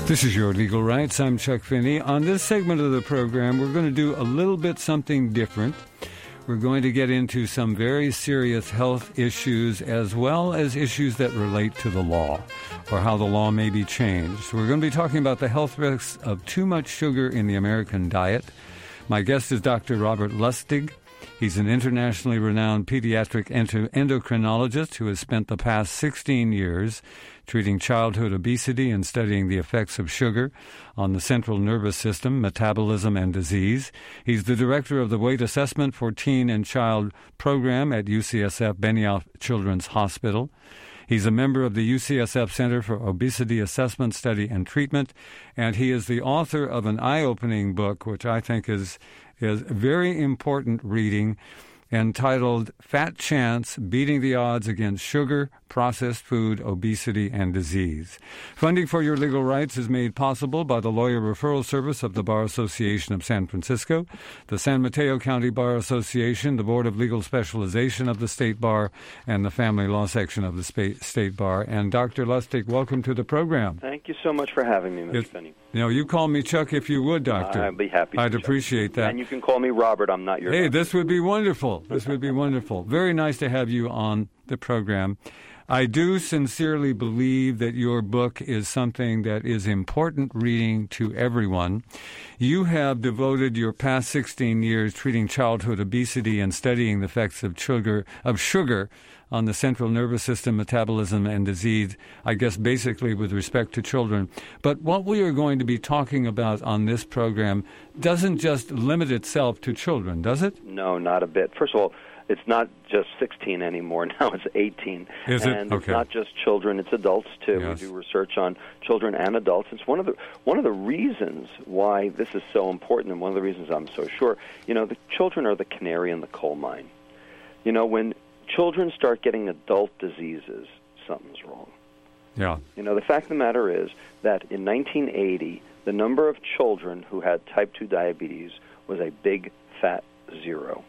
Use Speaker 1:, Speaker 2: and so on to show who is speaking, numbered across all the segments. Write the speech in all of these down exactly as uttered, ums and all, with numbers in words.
Speaker 1: This is Your Legal Rights. I'm Chuck Finney. On this segment of the program, we're going to do a little bit something different. We're going to get into some very serious health issues as well as issues that relate to the law or how the law may be changed. We're going to be talking about the health risks of too much sugar in the American diet. My guest is Doctor Robert Lustig. He's an internationally renowned pediatric endo- endocrinologist who has spent the past sixteen years treating childhood obesity and studying the effects of sugar on the central nervous system, metabolism, and disease. He's the director of the Weight Assessment for Teen and Child program at U C S F Benioff Children's Hospital. He's a member of the U C S F Center for Obesity Assessment, Study, and Treatment, and he is the author of an eye-opening book, which I think is is very important reading, entitled Fat Chance, Beating the Odds Against Sugar, Processed Food, Obesity, and Disease. Funding for Your Legal Rights is made possible by the Lawyer Referral Service of the Bar Association of San Francisco, the San Mateo County Bar Association, the Board of Legal Specialization of the State Bar, and the Family Law Section of the State Bar. And Doctor Lustig, welcome to the program.
Speaker 2: Thank you so much for having me, Mister Finney.
Speaker 1: You know, you call me Chuck if you would, Doctor.
Speaker 2: I'd be happy to.
Speaker 1: I'd
Speaker 2: Chuck.
Speaker 1: appreciate that.
Speaker 2: And you can call me Robert. I'm not your
Speaker 1: Hey,
Speaker 2: doctor.
Speaker 1: This would be wonderful. This would be wonderful. Very nice to have you on the program. I do sincerely believe that your book is something that is important reading to everyone. You have devoted your past sixteen years treating childhood obesity and studying the effects of sugar, of sugar on the central nervous system, metabolism, and disease, I guess basically with respect to children. But what we are going to be talking about on this program doesn't just limit itself to children, does it?
Speaker 2: No, not a bit. First of all, it's not just sixteen anymore. Now it's eighteen.
Speaker 1: Is it?
Speaker 2: And
Speaker 1: Okay.
Speaker 2: It's not just children, it's adults too.
Speaker 1: Yes.
Speaker 2: We do research on children and adults. It's one of the one of the reasons why this is so important, and one of the reasons I'm so sure. You know, the children are the canary in the coal mine. You know, when children start getting adult diseases, something's wrong.
Speaker 1: Yeah.
Speaker 2: You know, the fact of the matter is that in nineteen eighty, the number of children who had type two diabetes was a big, fat zero.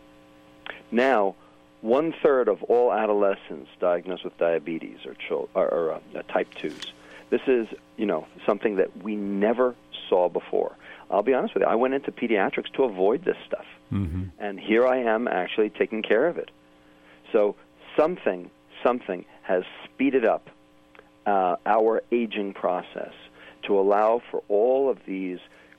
Speaker 2: Now, one-third of all adolescents diagnosed with diabetes are, chil- are, are uh, type twos. This is, you know, something that we never saw before. I'll be honest with you. I went into pediatrics to avoid this stuff.
Speaker 1: Mm-hmm.
Speaker 2: And here I am actually taking care of it. So something, something has speeded up uh, our aging process to allow for all of these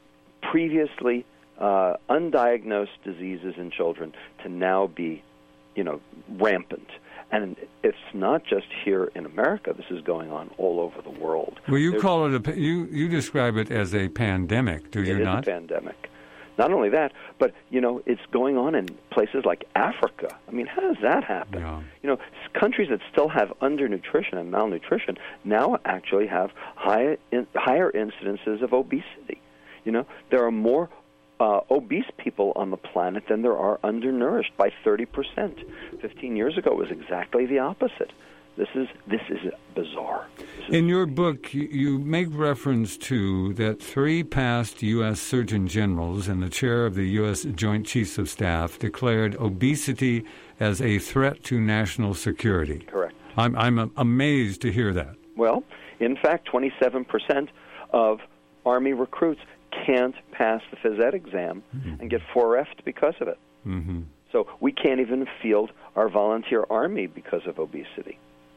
Speaker 2: previously uh, undiagnosed diseases in children to now be, you know, rampant. And it's not just here in America. This is going on all over the world.
Speaker 1: Well, you
Speaker 2: There's,
Speaker 1: call it a, you, you describe it as a pandemic, do you
Speaker 2: it is
Speaker 1: not?
Speaker 2: a pandemic. Not only that, but, you know, it's going on in places like Africa. I mean, how does that happen?
Speaker 1: Yeah.
Speaker 2: You know, countries that still have undernutrition and malnutrition now actually have high, in, higher incidences of obesity. You know, there are more uh, obese people on the planet than there are undernourished by thirty percent. Fifteen years ago, it was exactly the opposite. This is this is bizarre. This is
Speaker 1: In your book, you, you make reference to that three past U S Surgeon Generals and the chair of the U S Joint Chiefs of Staff declared obesity as a threat to national security.
Speaker 2: correct.
Speaker 1: I'm, I'm amazed to hear that.
Speaker 2: Well, in fact, twenty-seven percent of Army recruits can't pass the phys ed exam mm-hmm. and get four F'd because of it.
Speaker 1: Mm-hmm.
Speaker 2: So we can't even field our volunteer Army because of obesity.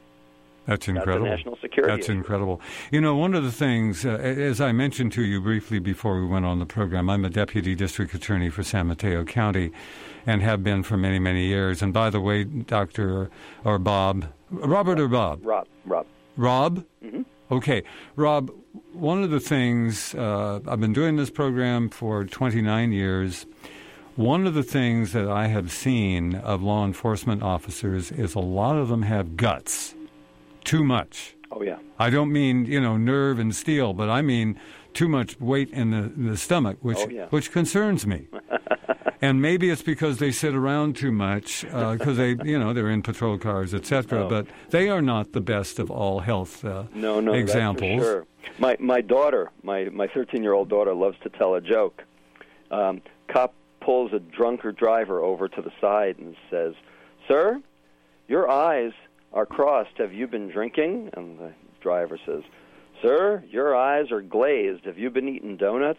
Speaker 1: That's incredible.
Speaker 2: That's a national security
Speaker 1: That's
Speaker 2: issue.
Speaker 1: incredible. You know, one of the things, uh, as I mentioned to you briefly before we went on the program, I'm a deputy district attorney for San Mateo County and have been for many, many years. And by the way, Doctor or Bob, Robert or Bob?
Speaker 2: Rob. Rob.
Speaker 1: Rob?
Speaker 2: Mm-hmm.
Speaker 1: Okay. Rob, one of the things, uh, I've been doing this program for twenty-nine years. One of the things that I have seen of law enforcement officers is a lot of them have guts. Too much.
Speaker 2: Oh, yeah.
Speaker 1: I don't mean, you know, nerve and steel, but I mean too much weight in the, in the stomach, which
Speaker 2: oh, yeah.
Speaker 1: which concerns me. And maybe it's because they sit around too much, because uh, they, you know, they're in patrol cars, et cetera.
Speaker 2: Oh.
Speaker 1: But they are not the best of all health uh,
Speaker 2: no, no,
Speaker 1: examples.
Speaker 2: That's for sure. My my daughter, my my thirteen-year-old daughter, loves to tell a joke. Um, cop pulls a drunker driver over to the side and says, "Sir, your eyes are crossed. Have you been drinking?" And the driver says, Sir, your eyes are glazed. Have you been eating donuts?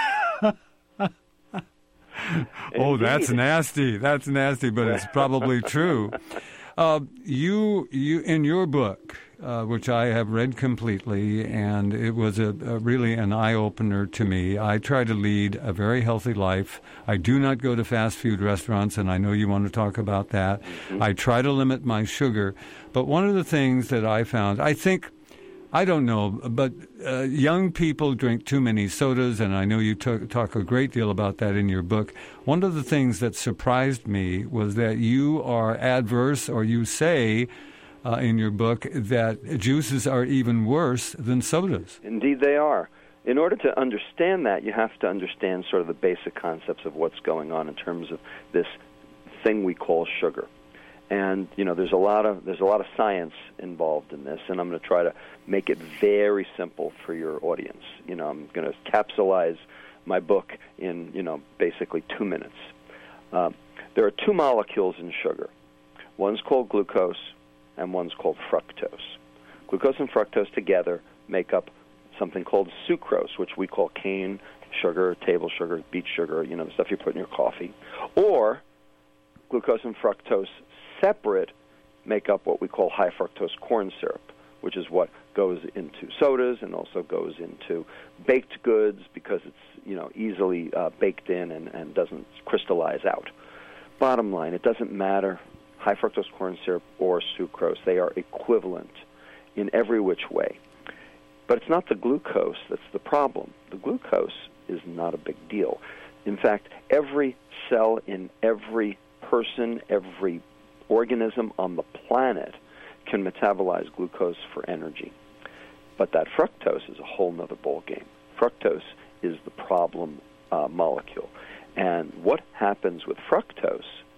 Speaker 1: Oh, that's nasty. That's nasty, but it's probably true. Uh, you, you, in your book, uh, which I have read completely, and it was a, a really an eye-opener to me. I try to lead a very healthy life. I do not go to fast food restaurants, and I know you want to talk about that. Mm-hmm. I try to limit my sugar. But one of the things that I found, I think, I don't know, but uh, young people drink too many sodas, and I know you t- talk a great deal about that in your book. One of the things that surprised me was that you are adverse, or you say uh, in your book that juices are even worse than sodas.
Speaker 2: Indeed they are. In order to understand that, you have to understand sort of the basic concepts of what's going on in terms of this thing we call sugar. And you know, there's a lot of there's a lot of science involved in this, and I'm going to try to make it very simple for your audience. You know, I'm going to capsulize my book in you know basically two minutes. Uh, there are two molecules in sugar. One's called glucose, and one's called fructose. Glucose and fructose together make up something called sucrose, which we call cane sugar, table sugar, beet sugar. You know, the stuff you put in your coffee, or glucose and fructose separate make up what we call high fructose corn syrup, which is what goes into sodas and also goes into baked goods because it's you know easily uh, baked in and, and doesn't crystallize out. Bottom line, it doesn't matter, high fructose corn syrup or sucrose, they are equivalent in every which way. But it's not the glucose that's the problem. The glucose is not a big deal. In fact, every cell in every person, every organism on the planet can metabolize glucose for energy. But that fructose is a whole nother ballgame. Fructose is the problem uh, molecule. And what happens with fructose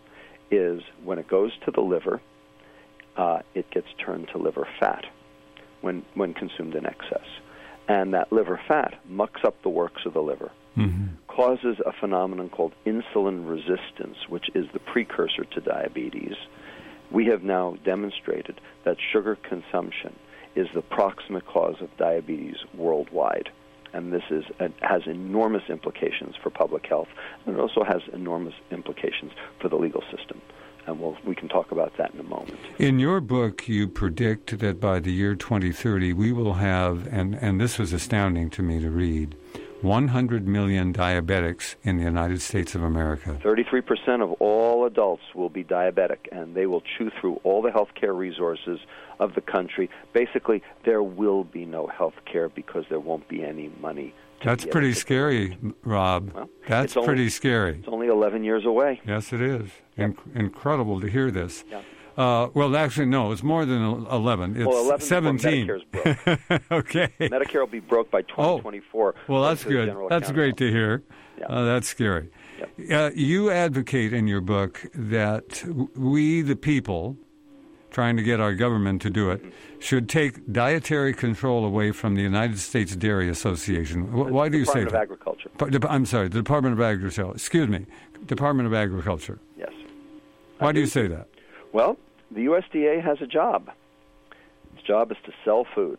Speaker 2: is when it goes to the liver, uh, it gets turned to liver fat when, when consumed in excess. And that liver fat mucks up the works of the liver, mm-hmm. causes a phenomenon called insulin resistance, which is the precursor to diabetes. We have now demonstrated that sugar consumption is the proximate cause of diabetes worldwide. And this is uh, has enormous implications for public health, and it also has enormous implications for the legal system. And we'll, we can talk about that in a moment.
Speaker 1: In your book, you predict that by the year twenty thirty, we will have, and, and this was astounding to me to read, one hundred million diabetics in the United States of America.
Speaker 2: thirty-three percent of all adults will be diabetic, and they will chew through all the health care resources of the country. Basically, there will be no health care because there won't be any money.
Speaker 1: That's pretty scary, Rob. Well, That's
Speaker 2: only,
Speaker 1: pretty scary.
Speaker 2: It's only eleven years away.
Speaker 1: Yes, it is. Yep. In- incredible to hear this.
Speaker 2: Yeah.
Speaker 1: Uh, well, actually, no, it's more than eleven. It's
Speaker 2: well, eleven
Speaker 1: seventeen.
Speaker 2: Medicare's broke.
Speaker 1: Okay.
Speaker 2: Medicare will be broke by twenty twenty-four.
Speaker 1: Oh. Well, that's good. That's great to hear.
Speaker 2: Yeah.
Speaker 1: Uh, that's scary.
Speaker 2: Yep.
Speaker 1: Uh, you advocate in your book that we, the people, trying to get our government to do it, mm-hmm. should take dietary control away from the United States Dairy Association. W- why do you say that?
Speaker 2: Department of Agriculture.
Speaker 1: Pa- I'm sorry, the Department of Agriculture. Excuse me, Department of Agriculture.
Speaker 2: Yes.
Speaker 1: Why do you say that?
Speaker 2: Well, the U S D A has a job. Its job is to sell food.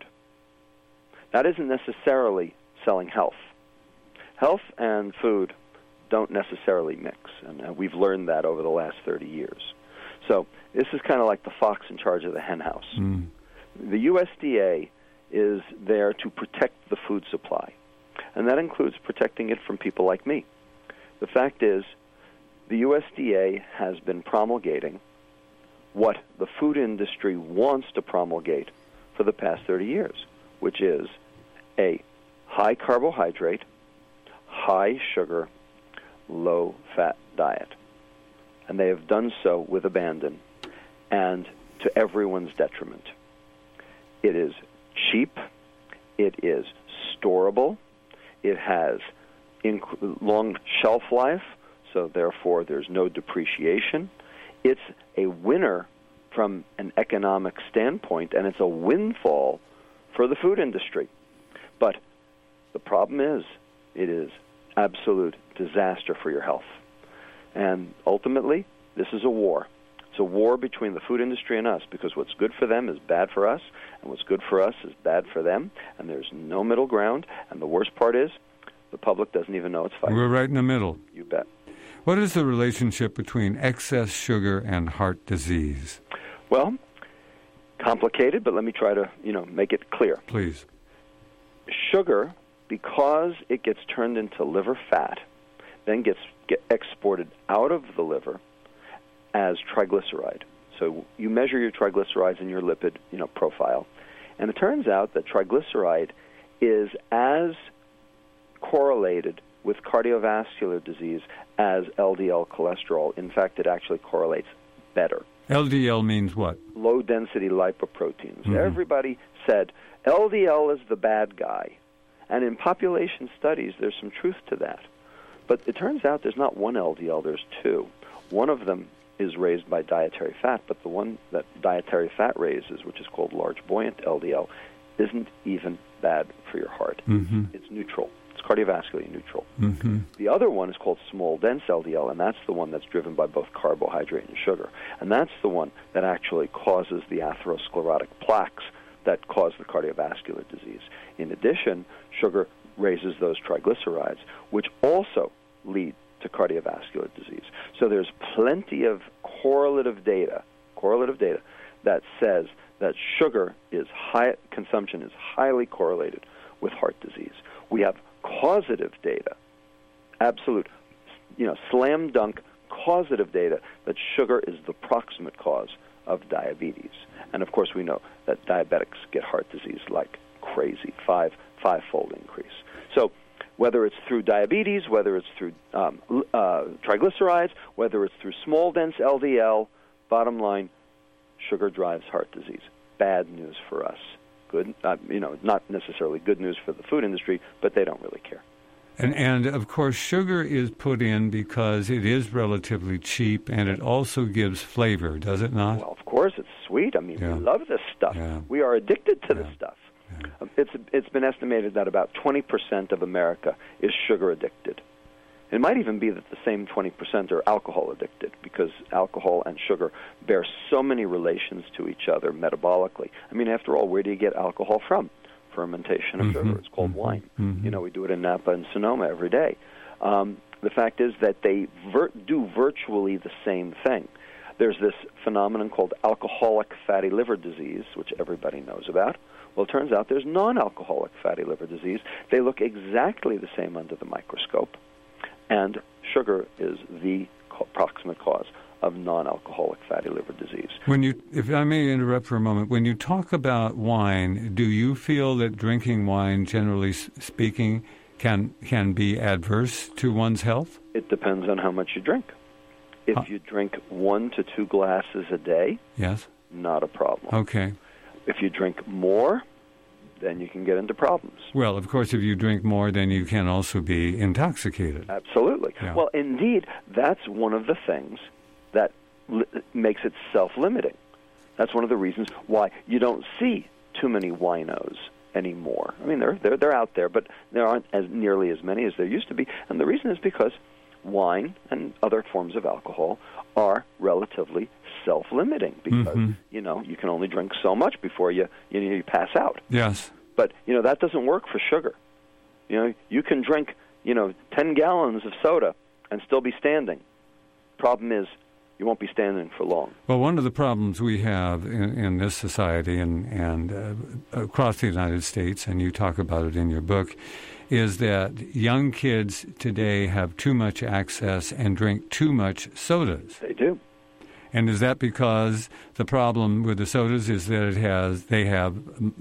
Speaker 2: That isn't necessarily selling health. Health and food don't necessarily mix, and uh, we've learned that over the last thirty years. So this is kind of like the fox in charge of the hen house. Mm. The U S D A is there to protect the food supply, and that includes protecting it from people like me. The fact is, the U S D A has been promulgating what the food industry wants to promulgate for the past thirty years, which is a high carbohydrate, high sugar, low fat diet. And they have done so with abandon and to everyone's detriment. It is cheap, it is storable, it has inc- long shelf life, so therefore there's no depreciation. It's a winner from an economic standpoint, and it's a windfall for the food industry. But the problem is, it is absolute disaster for your health. And ultimately, this is a war. It's It's a war between the food industry and us, because what's good for them is bad for us, and what's good for us is bad for them, and there's no middle ground. And the worst part is the public doesn't even know it's fighting.
Speaker 1: We're right in the middle.
Speaker 2: You bet.
Speaker 1: What is the relationship between excess sugar and heart disease?
Speaker 2: Well, complicated, but let me try to, you know, make it clear.
Speaker 1: Please.
Speaker 2: Sugar, because it gets turned into liver fat, then gets get exported out of the liver as triglyceride. So you measure your triglycerides and your lipid, you know, profile, and it turns out that triglyceride is as correlated with cardiovascular disease as L D L cholesterol. In fact, it actually correlates better.
Speaker 1: L D L means what?
Speaker 2: Low-density lipoproteins.
Speaker 1: Mm-hmm.
Speaker 2: Everybody said L D L is the bad guy. And in population studies, there's some truth to that. But it turns out there's not one L D L, there's two. One of them is raised by dietary fat, but the one that dietary fat raises, which is called large buoyant L D L, isn't even bad for your heart.
Speaker 1: Mm-hmm.
Speaker 2: It's neutral. It's cardiovascularly neutral.
Speaker 1: Mm-hmm.
Speaker 2: The other one is called small dense L D L, and that's the one that's driven by both carbohydrate and sugar. And that's the one that actually causes the atherosclerotic plaques that cause the cardiovascular disease. In addition, sugar raises those triglycerides, which also lead to cardiovascular disease. So there's plenty of correlative data, correlative data that says that sugar is high, consumption is highly correlated with heart disease. We have causative data, absolute, you know, slam dunk causative data that sugar is the proximate cause of diabetes. And of course we know that diabetics get heart disease like crazy, five, five-fold increase. So whether it's through diabetes, whether it's through um, uh, triglycerides, whether it's through small dense L D L, bottom line, sugar drives heart disease. Bad news for us. Good, uh, you know, not necessarily good news for the food industry, but they don't really care.
Speaker 1: And, and of course, sugar is put in because it is relatively cheap, and it also gives flavor, does it not?
Speaker 2: Well, of course, it's sweet. I mean,
Speaker 1: yeah.
Speaker 2: we love this stuff.
Speaker 1: Yeah.
Speaker 2: We are addicted to
Speaker 1: yeah.
Speaker 2: this stuff.
Speaker 1: Yeah.
Speaker 2: Um, it's it's been estimated that about twenty percent of America is sugar addicted. It might even be that the same twenty percent are alcohol addicted, because alcohol and sugar bear so many relations to each other metabolically. I mean, after all, where do you get alcohol from? Fermentation of
Speaker 1: mm-hmm.
Speaker 2: sugar. It's called
Speaker 1: mm-hmm.
Speaker 2: wine.
Speaker 1: Mm-hmm.
Speaker 2: You know, we do it in Napa and Sonoma every day. Um, the fact is that they vir- do virtually the same thing. There's this phenomenon called alcoholic fatty liver disease, which everybody knows about. Well, it turns out there's non-alcoholic fatty liver disease. They look exactly the same under the microscope, and sugar is the co- proximate cause of non-alcoholic fatty liver disease.
Speaker 1: When you, if I may interrupt for a moment, when you talk about wine, do you feel that drinking wine, generally speaking, can can be adverse to one's health?
Speaker 2: It depends on how much you drink. If
Speaker 1: huh.
Speaker 2: you drink one to two glasses a day,
Speaker 1: yes,
Speaker 2: not a problem.
Speaker 1: Okay.
Speaker 2: If you drink more, then you can get into problems.
Speaker 1: Well, of course, if you drink more, then you can also be intoxicated.
Speaker 2: Absolutely.
Speaker 1: Yeah.
Speaker 2: Well, indeed, that's one of the things that li- makes it self-limiting. That's one of the reasons why you don't see too many winos anymore. I mean, they're, they're, they're out there, but there aren't as nearly as many as there used to be. And the reason is because wine and other forms of alcohol are relatively self-limiting, because,
Speaker 1: mm-hmm.
Speaker 2: you know, you can only drink so much before you, you, you pass out.
Speaker 1: Yes.
Speaker 2: But, you know, that doesn't work for sugar. You know, you can drink, you know, ten gallons of soda and still be standing. Problem is, you won't be standing for long.
Speaker 1: Well, one of the problems we have in, in this society and, and uh, across the United States, and you talk about it in your book, is that young kids today have too much access and drink too much sodas.
Speaker 2: They do.
Speaker 1: And is that because the problem with the sodas is that it has they have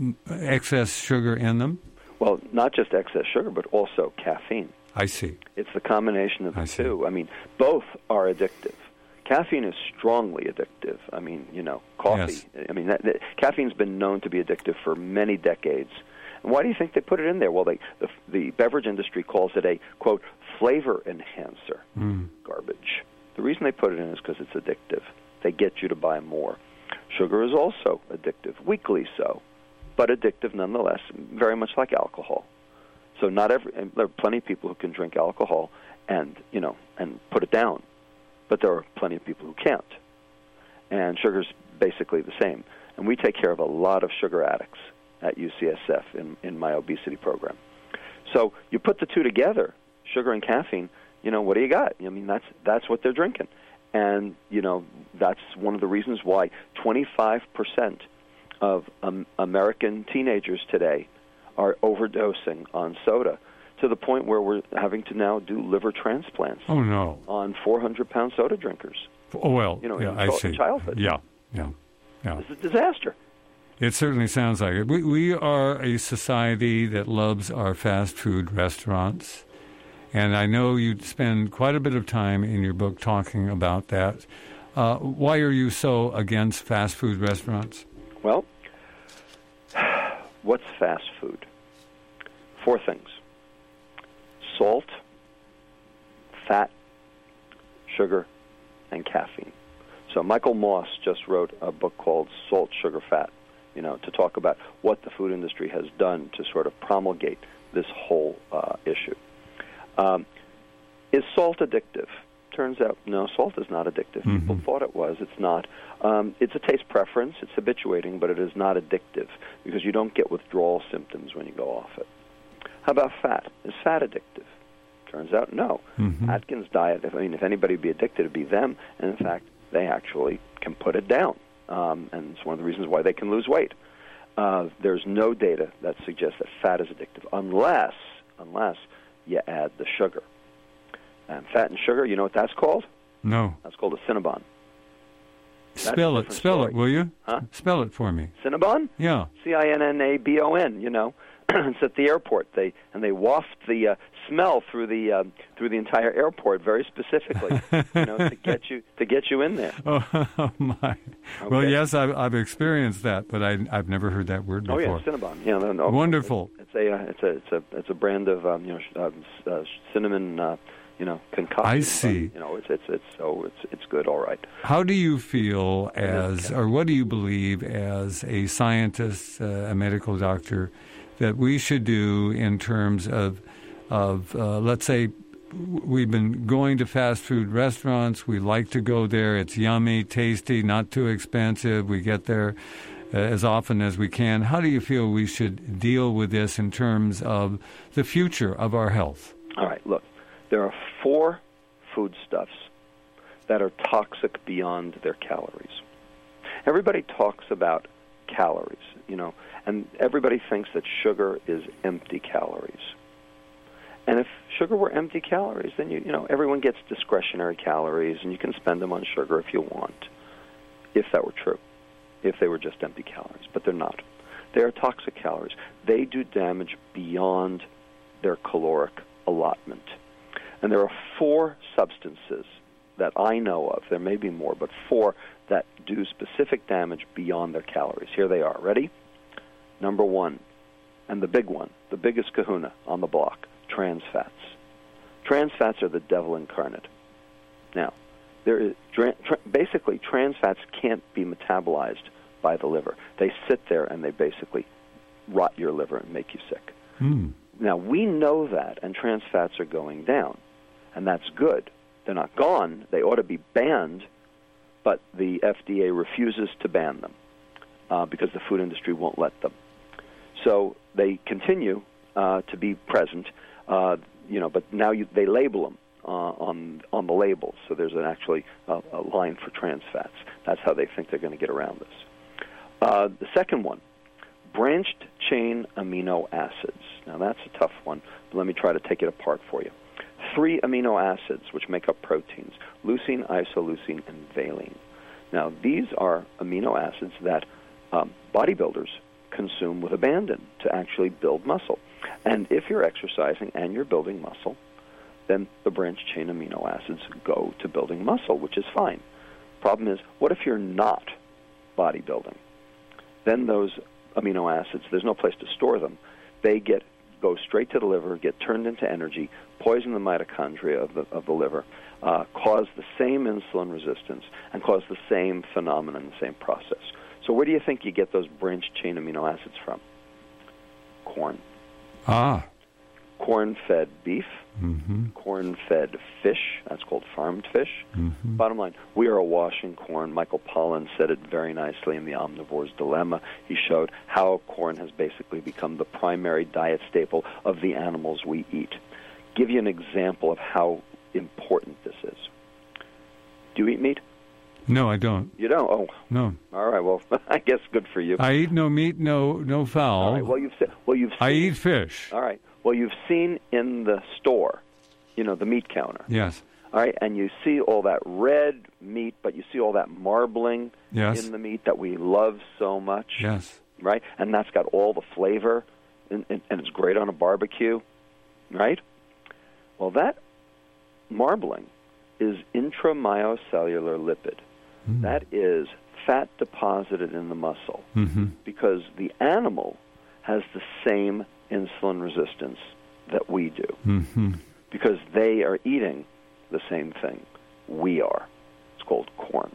Speaker 1: excess sugar in them?
Speaker 2: Well, not just excess sugar, but also caffeine.
Speaker 1: I see.
Speaker 2: It's the combination of the
Speaker 1: I see.
Speaker 2: two. I mean, both are addictive. Caffeine is strongly addictive. I mean, you know, coffee.
Speaker 1: Yes.
Speaker 2: I mean, that, that, caffeine's been known to be addictive for many decades. And why do you think they put it in there? Well, they, the, the beverage industry calls it a, quote, flavor enhancer.
Speaker 1: Mm.
Speaker 2: Garbage. The reason they put it in is because it's addictive. They get you to buy more. Sugar is also addictive, weakly so, but addictive nonetheless, very much like alcohol. So not every, and there are plenty of people who can drink alcohol and, you know, and put it down, but there are plenty of people who can't. and sugar's basically the same. And we take care of a lot of sugar addicts at U C S F in, in my obesity program. So you put the two together, sugar and caffeine, you know, what do you got? I mean, that's that's what they're drinking. And, you know, that's one of the reasons why twenty-five percent of um, American teenagers today are overdosing on soda, to the point where we're having to now do liver transplants.
Speaker 1: Oh, no.
Speaker 2: On four hundred pound soda drinkers.
Speaker 1: Oh, well,
Speaker 2: you know,
Speaker 1: yeah,
Speaker 2: in
Speaker 1: I
Speaker 2: ch-
Speaker 1: see.
Speaker 2: childhood.
Speaker 1: Yeah, yeah, yeah.
Speaker 2: It's a disaster.
Speaker 1: It certainly sounds like it. We, we are a society that loves our fast food restaurants, and I know you spend quite a bit of time in your book talking about that. Uh, why are you so against fast food restaurants?
Speaker 2: Well, what's fast food? Four things: salt, fat, sugar, and caffeine. So Michael Moss just wrote a book called Salt, Sugar, Fat, you know, to talk about what the food industry has done to sort of promulgate this whole uh, issue. Um, is salt addictive? Turns out, no, salt is not addictive. Mm-hmm. People thought it was. It's not. Um, it's a taste preference. It's habituating, but it is not addictive because you don't get withdrawal symptoms when you go off it. How about fat? Is fat addictive? Turns out, no. Mm-hmm. Atkins' diet, if, I mean, if anybody would be addicted, it would be them. And, in fact, they actually can put it down. Um, and it's one of the reasons why they can lose weight. Uh, there's no data that suggests that fat is addictive unless, unless you add the sugar. And fat and sugar, you know what that's called?
Speaker 1: No.
Speaker 2: That's called a Cinnabon.
Speaker 1: Spell it. Spell
Speaker 2: story.
Speaker 1: it, will you?
Speaker 2: Huh?
Speaker 1: Spell it for me.
Speaker 2: Cinnabon?
Speaker 1: Yeah.
Speaker 2: C I N N A B O N, you know. It's at the airport. They and they waft the uh, smell through the uh, through the entire airport very specifically, you know, to get you to get you in there.
Speaker 1: Oh, oh my! Okay. Well, yes, I've, I've experienced that, but I, I've never heard that word before.
Speaker 2: Oh yeah, Cinnabon. Yeah, no, no.
Speaker 1: Wonderful.
Speaker 2: It's, it's a uh, it's a it's a it's a brand of um, you know uh, uh, cinnamon. Uh, You know, concoction.
Speaker 1: I see.
Speaker 2: But, you know, it's it's it's so it's it's good. All right.
Speaker 1: How do you feel as, or what do you believe as a scientist, uh, a medical doctor, that we should do in terms of of uh, let's say we've been going to fast food restaurants. We like to go there. It's yummy, tasty, not too expensive. We get there uh, as often as we can. How do you feel we should deal with this in terms of the future of our health?
Speaker 2: All right. Look. There are four foodstuffs that are toxic beyond their calories. Everybody talks about calories, you know, and everybody thinks that sugar is empty calories. And if sugar were empty calories, then, you, you know, everyone gets discretionary calories, and you can spend them on sugar if you want, if that were true, if they were just empty calories. But they're not. They are toxic calories. They do damage beyond their caloric allotment. And there are four substances that I know of, there may be more, but four that do specific damage beyond their calories. Here they are. Ready? Number one, and the big one, the biggest kahuna on the block, trans fats. Trans fats are the devil incarnate. Now, there is, tra- tra- basically, trans fats can't be metabolized by the liver. They sit there and they basically rot your liver and make you sick.
Speaker 1: Mm.
Speaker 2: Now, we know that, and trans fats are going down, and that's good. They're not gone. They ought to be banned, but the F D A refuses to ban them uh, because the food industry won't let them. So they continue uh, to be present, uh, you know, but now you, they label them uh, on on the labels. So there's an actually uh, a line for trans fats. That's how they think they're going to get around this. Uh, the second one, branched chain amino acids. Now, that's a tough one, but let me try to take it apart for you. Three amino acids which make up proteins, leucine, isoleucine, and valine. Now, these are amino acids that um, bodybuilders consume with abandon to actually build muscle. And if you're exercising and you're building muscle, then the branched chain amino acids go to building muscle, which is fine. Problem is, what if you're not bodybuilding? Then those amino acids, there's no place to store them. They get go straight to the liver, get turned into energy, poison the mitochondria of the, of the liver, uh, cause the same insulin resistance, and cause the same phenomenon, the same process. So where do you think you get those branched chain amino acids from? Corn.
Speaker 1: Ah.
Speaker 2: Corn-fed beef,
Speaker 1: Mm-hmm.
Speaker 2: corn-fed fish. That's called farmed fish.
Speaker 1: Mm-hmm.
Speaker 2: Bottom line, we are awash in corn. Michael Pollan said it very nicely in The Omnivore's Dilemma. He showed how corn has basically become the primary diet staple of the animals we eat. Give you an example of how important this is. Do you eat meat?
Speaker 1: No, I don't.
Speaker 2: You don't? Oh.
Speaker 1: No.
Speaker 2: All right, well, I guess good for you.
Speaker 1: I eat no meat, no no fowl.
Speaker 2: All right, well, you've, se- well, you've seen,
Speaker 1: I eat fish.
Speaker 2: All right. Well, you've seen in the store, you know, the meat counter.
Speaker 1: Yes.
Speaker 2: All right, and you see all that red meat, but you see all that marbling
Speaker 1: yes.
Speaker 2: in the meat that we love so much.
Speaker 1: Yes.
Speaker 2: Right? And that's got all the flavor, and, and, and it's great on a barbecue. Right? Well, that marbling is intramyocellular lipid. Mm. That is fat deposited in the muscle
Speaker 1: mm-hmm.
Speaker 2: because the animal has the same insulin resistance that we do
Speaker 1: mm-hmm.
Speaker 2: because they are eating the same thing we are. It's called corn.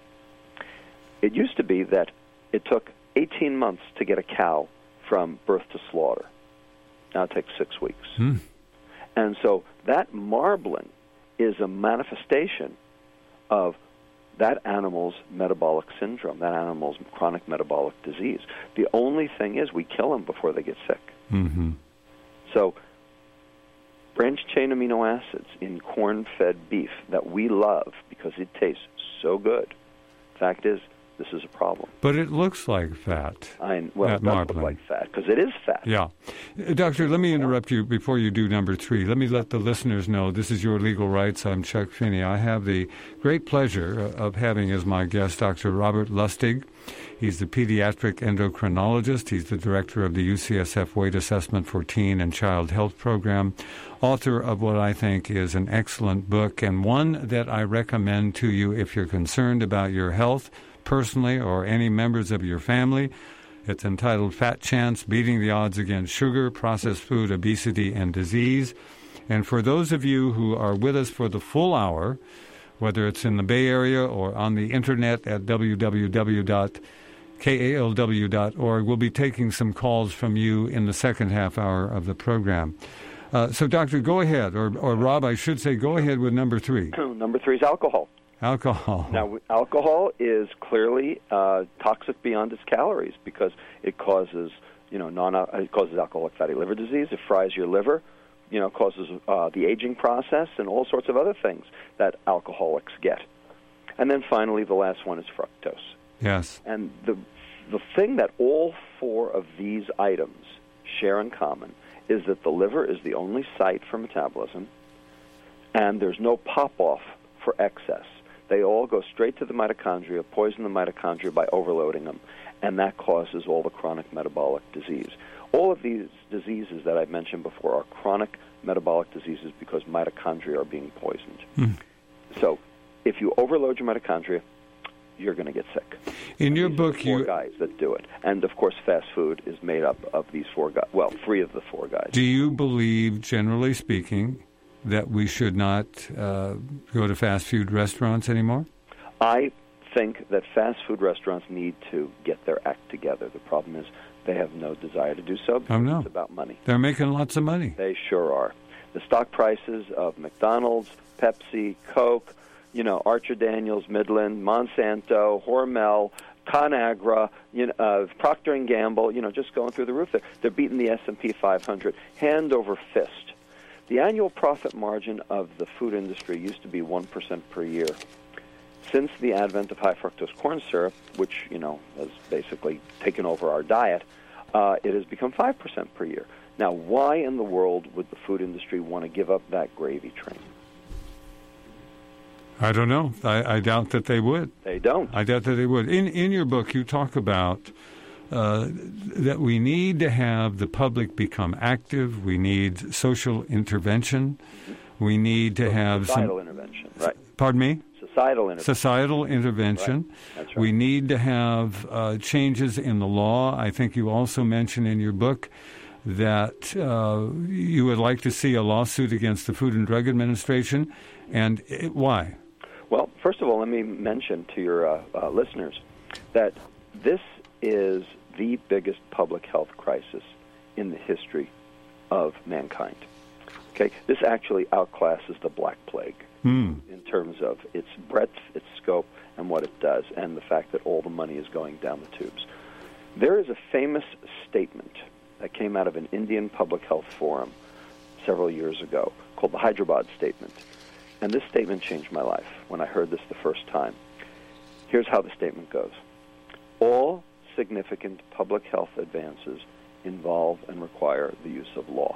Speaker 2: It used to be that it took eighteen months to get a cow from birth to slaughter. Now it takes six weeks.
Speaker 1: Mm.
Speaker 2: And so that marbling is a manifestation of that animal's metabolic syndrome, that animal's chronic metabolic disease. The only thing is we kill them before they get sick.
Speaker 1: Mm-hmm.
Speaker 2: So branched-chain amino acids in corn-fed beef that we love because it tastes so good. Fact is, this is a problem.
Speaker 1: But it looks like fat.
Speaker 2: I, well,
Speaker 1: that
Speaker 2: it does
Speaker 1: marbling.
Speaker 2: look like fat because it is fat.
Speaker 1: Yeah. Uh, Doctor, let me interrupt you before you do number three. Let me let the listeners know this is Your Legal Rights. I'm Chuck Finney. I have the great pleasure of having as my guest Doctor Robert Lustig. He's the pediatric endocrinologist. He's the director of the U C S F Weight Assessment for Teen and Child Health Program, author of what I think is an excellent book and one that I recommend to you if you're concerned about your health personally or any members of your family. It's entitled Fat Chance, Beating the Odds Against Sugar, Processed Food, Obesity, and Disease. And for those of you who are with us for the full hour, whether it's in the Bay Area or on the internet at w w w dot k a l w dot org, we'll be taking some calls from you in the second half hour of the program. Uh, so, Doctor, go ahead, or, or Rob, I should say, go ahead with number three.
Speaker 2: Number three is alcohol.
Speaker 1: Alcohol.
Speaker 2: Now, alcohol is clearly uh, toxic beyond its calories because it causes, you know, non it causes alcoholic fatty liver disease. It fries your liver, you know, causes uh, the aging process and all sorts of other things that alcoholics get. And then finally, the last one is fructose.
Speaker 1: Yes.
Speaker 2: And the the thing that all four of these items share in common is that the liver is the only site for metabolism, and there's no pop-off for excess. They all go straight to the mitochondria, poison the mitochondria by overloading them, and that causes all the chronic metabolic disease. All of these diseases that I've mentioned before are chronic metabolic diseases because mitochondria are being poisoned.
Speaker 1: Mm.
Speaker 2: So if you overload your mitochondria, you're going to get sick.
Speaker 1: In
Speaker 2: and
Speaker 1: your
Speaker 2: these
Speaker 1: book,
Speaker 2: are the four
Speaker 1: you
Speaker 2: guys that do it, and of course, fast food is made up of these four guys. Well, three of the four guys.
Speaker 1: Do you believe, generally speaking, that we should not uh, go to fast food restaurants anymore?
Speaker 2: I think that fast food restaurants need to get their act together. The problem is they have no desire to do so because
Speaker 1: oh, no.
Speaker 2: it's about money.
Speaker 1: They're making lots of money.
Speaker 2: They sure are. The stock prices of McDonald's, Pepsi, Coke, you know, Archer Daniels, Midland, Monsanto, Hormel, ConAgra, you know, uh, Procter and Gamble, you know, just going through the roof. They're, they're beating the S and P five hundred hand over fist. The annual profit margin of the food industry used to be one percent per year. Since the advent of high fructose corn syrup, which, you know, has basically taken over our diet, uh, it has become five percent per year. Now, why in the world would the food industry want to give up that gravy train?
Speaker 1: I don't know. I, I doubt that they would.
Speaker 2: They don't.
Speaker 1: I doubt that they would. In in your book, you talk about uh, that we need to have the public become active. We need social intervention. We need to
Speaker 2: so
Speaker 1: have
Speaker 2: societal
Speaker 1: some
Speaker 2: intervention. Right.
Speaker 1: Pardon me.
Speaker 2: Societal intervention.
Speaker 1: Societal intervention.
Speaker 2: Right. That's right.
Speaker 1: We need to have uh, changes in the law. I think you also mention in your book that uh, you would like to see a lawsuit against the Food and Drug Administration, and it, why?
Speaker 2: Well, first of all, let me mention to your uh, uh, listeners that this is the biggest public health crisis in the history of mankind. Okay, this actually outclasses the Black Plague
Speaker 1: mm.
Speaker 2: in terms of its breadth, its scope, and what it does, and the fact that all the money is going down the tubes. There is a famous statement that came out of an Indian public health forum several years ago called the Hyderabad Statement. And this statement changed my life when I heard this the first time. Here's how the statement goes. All significant public health advances involve and require the use of law.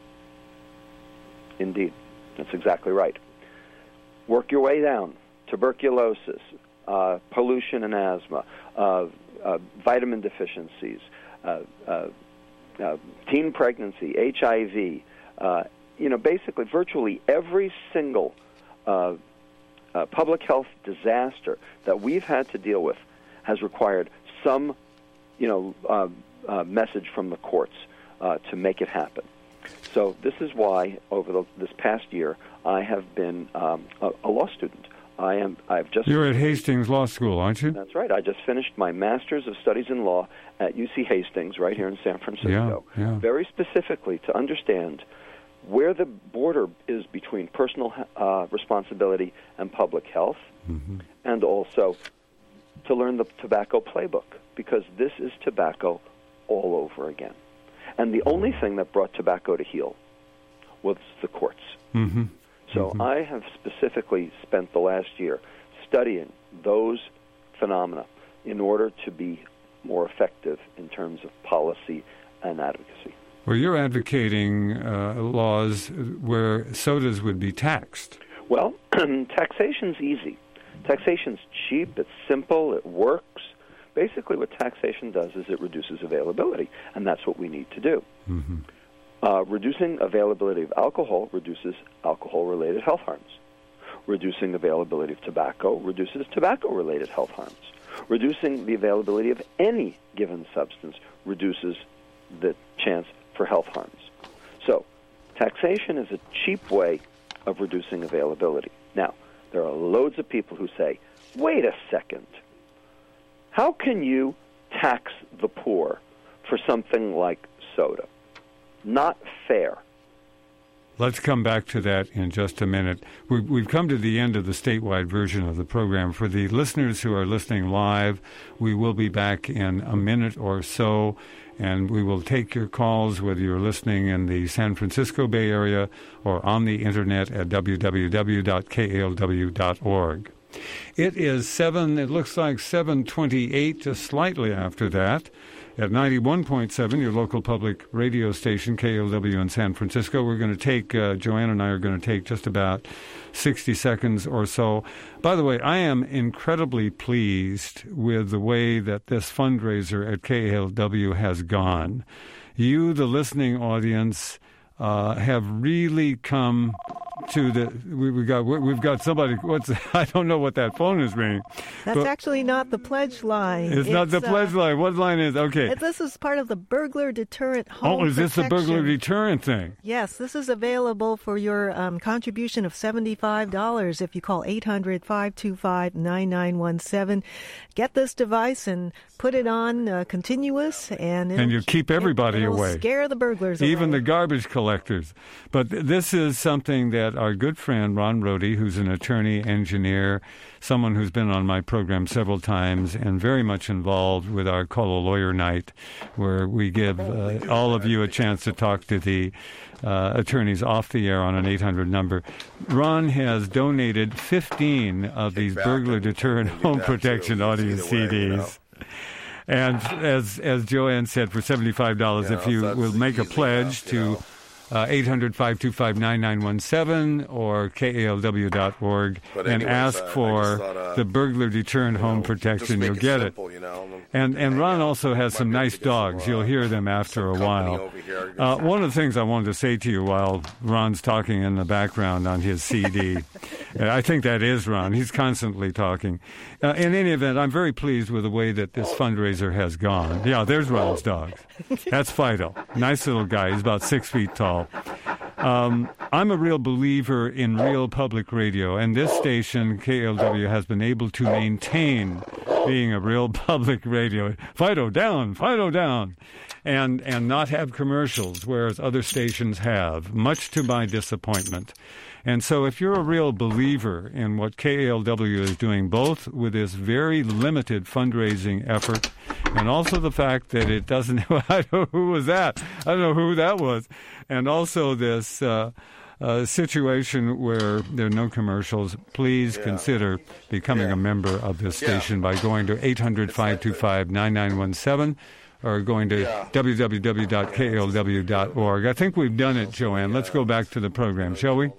Speaker 2: Indeed, that's exactly right. Work your way down. Tuberculosis, uh, pollution and asthma, uh, uh, vitamin deficiencies, uh, uh, uh, teen pregnancy, H I V, uh, you know, basically virtually every single uh, uh, public health disaster that we've had to deal with has required some, you know, uh, uh, message from the courts uh, to make it happen. So this is why, over the, this past year, I have been um, a, a law student. I am. I've just.
Speaker 1: You're at Hastings Law School, aren't you?
Speaker 2: That's right. I just finished my Master's of Studies in Law at U C Hastings, right here in San Francisco.
Speaker 1: Yeah, yeah.
Speaker 2: Very specifically to understand where the border is between personal uh, responsibility and public health, mm-hmm. and also to learn the tobacco playbook, because this is tobacco all over again. And the only thing that brought tobacco to heel was the courts.
Speaker 1: Mm-hmm.
Speaker 2: So mm-hmm. I have specifically spent the last year studying those phenomena in order to be more effective in terms of policy and advocacy.
Speaker 1: Well, you're advocating uh, laws where sodas would be taxed.
Speaker 2: Well, taxation's easy. Taxation's cheap, it's simple, it works. Basically what taxation does is it reduces availability, and that's what we need to do.
Speaker 1: Mm-hmm.
Speaker 2: Uh, reducing availability of alcohol reduces alcohol-related health harms. Reducing availability of tobacco reduces tobacco-related health harms. Reducing the availability of any given substance reduces the chance for health harms. So, taxation is a cheap way of reducing availability. Now, there are loads of people who say, wait a second, how can you tax the poor for something like soda? Not fair.
Speaker 1: Let's come back to that in just a minute. We've, we've come to the end of the statewide version of the program. For the listeners who are listening live, we will be back in a minute or so, and we will take your calls, whether you're listening in the San Francisco Bay Area or on the Internet at w w w dot k a l w dot org. It is seven, it looks like seven twenty-eight, just slightly after that. At ninety-one point seven, your local public radio station, K L W in San Francisco. We're going to take, uh, Joanne and I are going to take just about sixty seconds or so. By the way, I am incredibly pleased with the way that this fundraiser at K L W has gone. You, the listening audience, uh, have really come to the we, we got we've got somebody. What's I don't know what that phone is ringing.
Speaker 3: That's but actually not the pledge line.
Speaker 1: It's, it's not the uh, pledge line. What line is okay?
Speaker 3: It, this is part of the burglar deterrent home.
Speaker 1: Oh, is this
Speaker 3: protection.
Speaker 1: the burglar deterrent thing?
Speaker 3: Yes, this is available for your um, contribution of seventy-five dollars if you call eight hundred, five two five, nine nine one seven. Get this device and put it on uh, continuous, and
Speaker 1: and you keep everybody
Speaker 3: it,
Speaker 1: away.
Speaker 3: Scare the burglars
Speaker 1: even
Speaker 3: away.
Speaker 1: The garbage collectors. But th- this is something that our good friend Ron Rohde, who's an attorney, engineer, someone who's been on my program several times and very much involved with our Call a Lawyer Night, where we give uh, all of you a chance to talk to the uh, attorneys off the air on an eight hundred number. Ron has donated fifteen of these burglar deterrent home protection audio C Ds. Way, you know? And as as Joanne said, for seventy-five dollars,
Speaker 4: yeah,
Speaker 1: if you will make a pledge enough, to know. Uh, eight hundred, five two five, nine nine one seven or K A L W dot org but and anyways, ask uh, for thought, uh, the burglar deterrent home know, simple, you'll get simple, it. You know, and and Ron also has some nice dogs. Some, uh, you'll hear them after a while. Uh, one of the things I wanted to say to you while Ron's talking in the background on his C D, I think that is Ron. He's constantly talking. Uh, in any event, I'm very pleased with the way that this fundraiser has gone. Yeah, there's Ron's dog. That's Fido. Nice little guy. He's about six feet tall. Um, I'm a real believer in real public radio, and this station, K L W, has been able to maintain being a real public radio. Fido down, Fido down, and and not have commercials, whereas other stations have, much to my disappointment. And so if you're a real believer in what K L W is doing, both with this very limited fundraising effort and also the fact that it doesn't, I don't know who was that, I don't know who that was, and also this uh, uh, situation where there are no commercials, please yeah. consider becoming yeah. a member of this station yeah. by going to eight hundred, five two five, nine nine one seven or going to yeah. w w w dot k l w dot org. I think we've done it, Joanne. Let's go back to the program, shall we?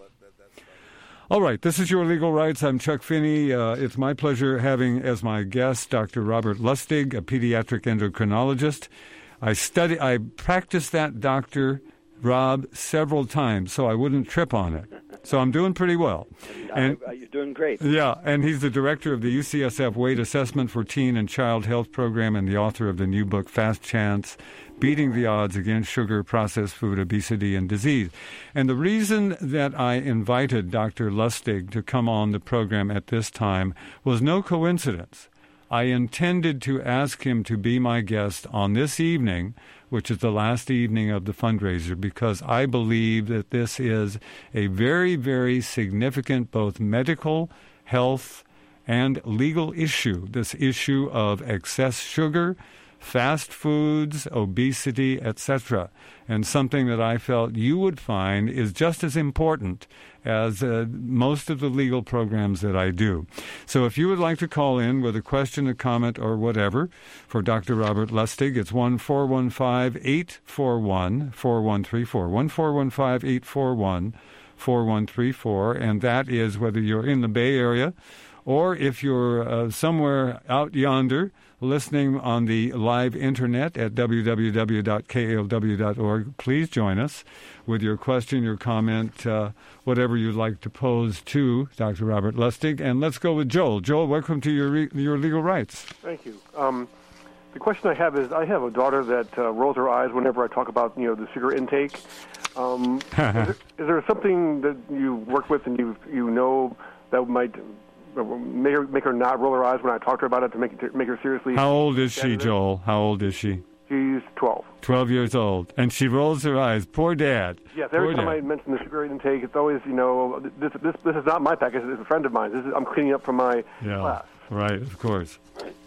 Speaker 1: All right, this is Your Legal Rights. I'm Chuck Finney. Uh, it's my pleasure having as my guest Doctor Robert Lustig, a pediatric endocrinologist. I study, I practiced that, Doctor Rob, several times, so I wouldn't trip on it. So I'm doing pretty well.
Speaker 2: And, uh, you're doing great.
Speaker 1: Yeah, and he's the director of the U C S F Weight Assessment for Teen and Child Health Program and the author of the new book, Fast Chance, Beating the Odds Against Sugar, Processed Food, Obesity, and Disease. And the reason that I invited Doctor Lustig to come on the program at this time was no coincidence. I intended to ask him to be my guest on this evening, which is the last evening of the fundraiser, because I believe that this is a very, very significant both medical, health, and legal issue, this issue of excess sugar, fast foods, obesity, et cetera, and something that I felt you would find is just as important as uh, most of the legal programs that I do. So if you would like to call in with a question, a comment, or whatever for Doctor Robert Lustig, it's one four one five, eight four one, four one three four, one four one five, eight four one, four one three four, and that is whether you're in the Bay Area or if you're uh, somewhere out yonder listening on the live internet at w w w dot k l w dot org, please join us with your question, your comment, uh, whatever you'd like to pose to Doctor Robert Lustig. And let's go with Joel. Joel, welcome to Your Re- Your Legal Rights.
Speaker 4: Thank you. Um, the question I have is, I have a daughter that uh, rolls her eyes whenever I talk about, you know, the sugar intake. Um, is, there, is there something that you work with and you you know that might make her, make her not roll her eyes when I talk to her about it to make, to make her seriously?
Speaker 1: How old is she, Joel? How old is she?
Speaker 4: She's twelve.
Speaker 1: twelve years old. And she rolls her eyes. Poor dad.
Speaker 4: Yes, every
Speaker 1: Poor
Speaker 4: time
Speaker 1: dad.
Speaker 4: I mention the sugar intake, it's always, you know, this this this is not my package, it's a friend of mine. This is, I'm cleaning up from my
Speaker 1: yeah,
Speaker 4: class.
Speaker 1: Right, of course.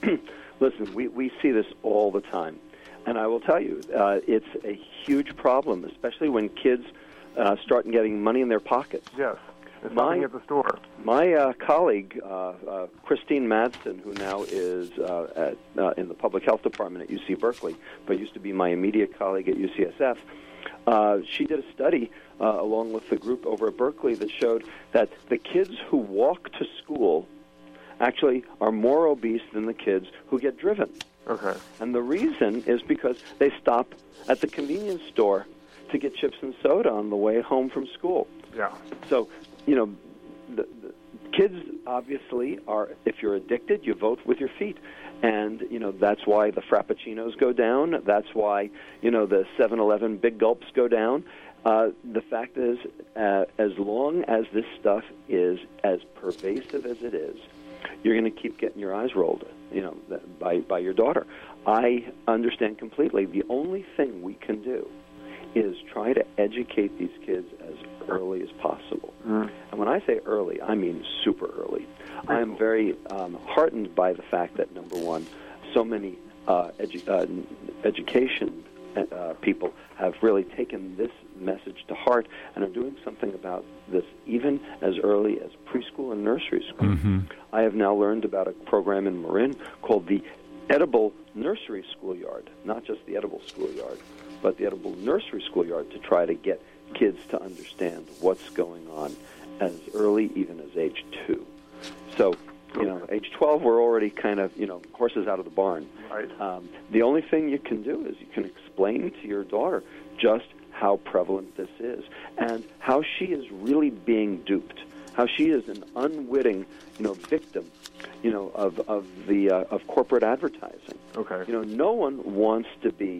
Speaker 2: Listen, we, we see this all the time. And I will tell you, uh, it's a huge problem, especially when kids uh, start getting money in their pockets.
Speaker 4: Yes. It's
Speaker 2: my,
Speaker 4: at the store.
Speaker 2: My uh, colleague, uh, uh, Christine Madsen, who now is uh, at, uh, in the public health department at U C Berkeley, but used to be my immediate colleague at U C S F, uh, she did a study uh, along with the group over at Berkeley that showed that the kids who walk to school actually are more obese than the kids who get driven.
Speaker 4: Okay.
Speaker 2: And the reason is because they stop at the convenience store to get chips and soda on the way home from school.
Speaker 4: Yeah.
Speaker 2: So, you know, the, the kids obviously are, if you're addicted, you vote with your feet. And, you know, that's why the Frappuccinos go down. That's why, you know, the seven eleven Big Gulps go down. Uh, the fact is, uh, as long as this stuff is as pervasive as it is, you're going to keep getting your eyes rolled, you know, by, by your daughter. I understand completely. The only thing we can do is try to educate these kids as early as possible. Mm. And when I say early, I mean super early. I am very um, heartened by the fact that, number one, so many uh, edu- uh, education uh, people have really taken this message to heart and are doing something about this even as early as preschool and nursery school. Mm-hmm. I have now learned about a program in Marin called the Edible Nursery Schoolyard, not just the Edible Schoolyard, but the Edible Nursery Schoolyard, to try to get kids to understand what's going on as early even as age two. So, you know, age twelve, we're already kind of, you know, horses out of the barn.
Speaker 4: Right.
Speaker 2: Um, the only thing you can do is you can explain to your daughter just how prevalent this is and how she is really being duped, how she is an unwitting, you know, victim, you know, of of the uh, of corporate advertising.
Speaker 4: Okay.
Speaker 2: You know, no one wants to be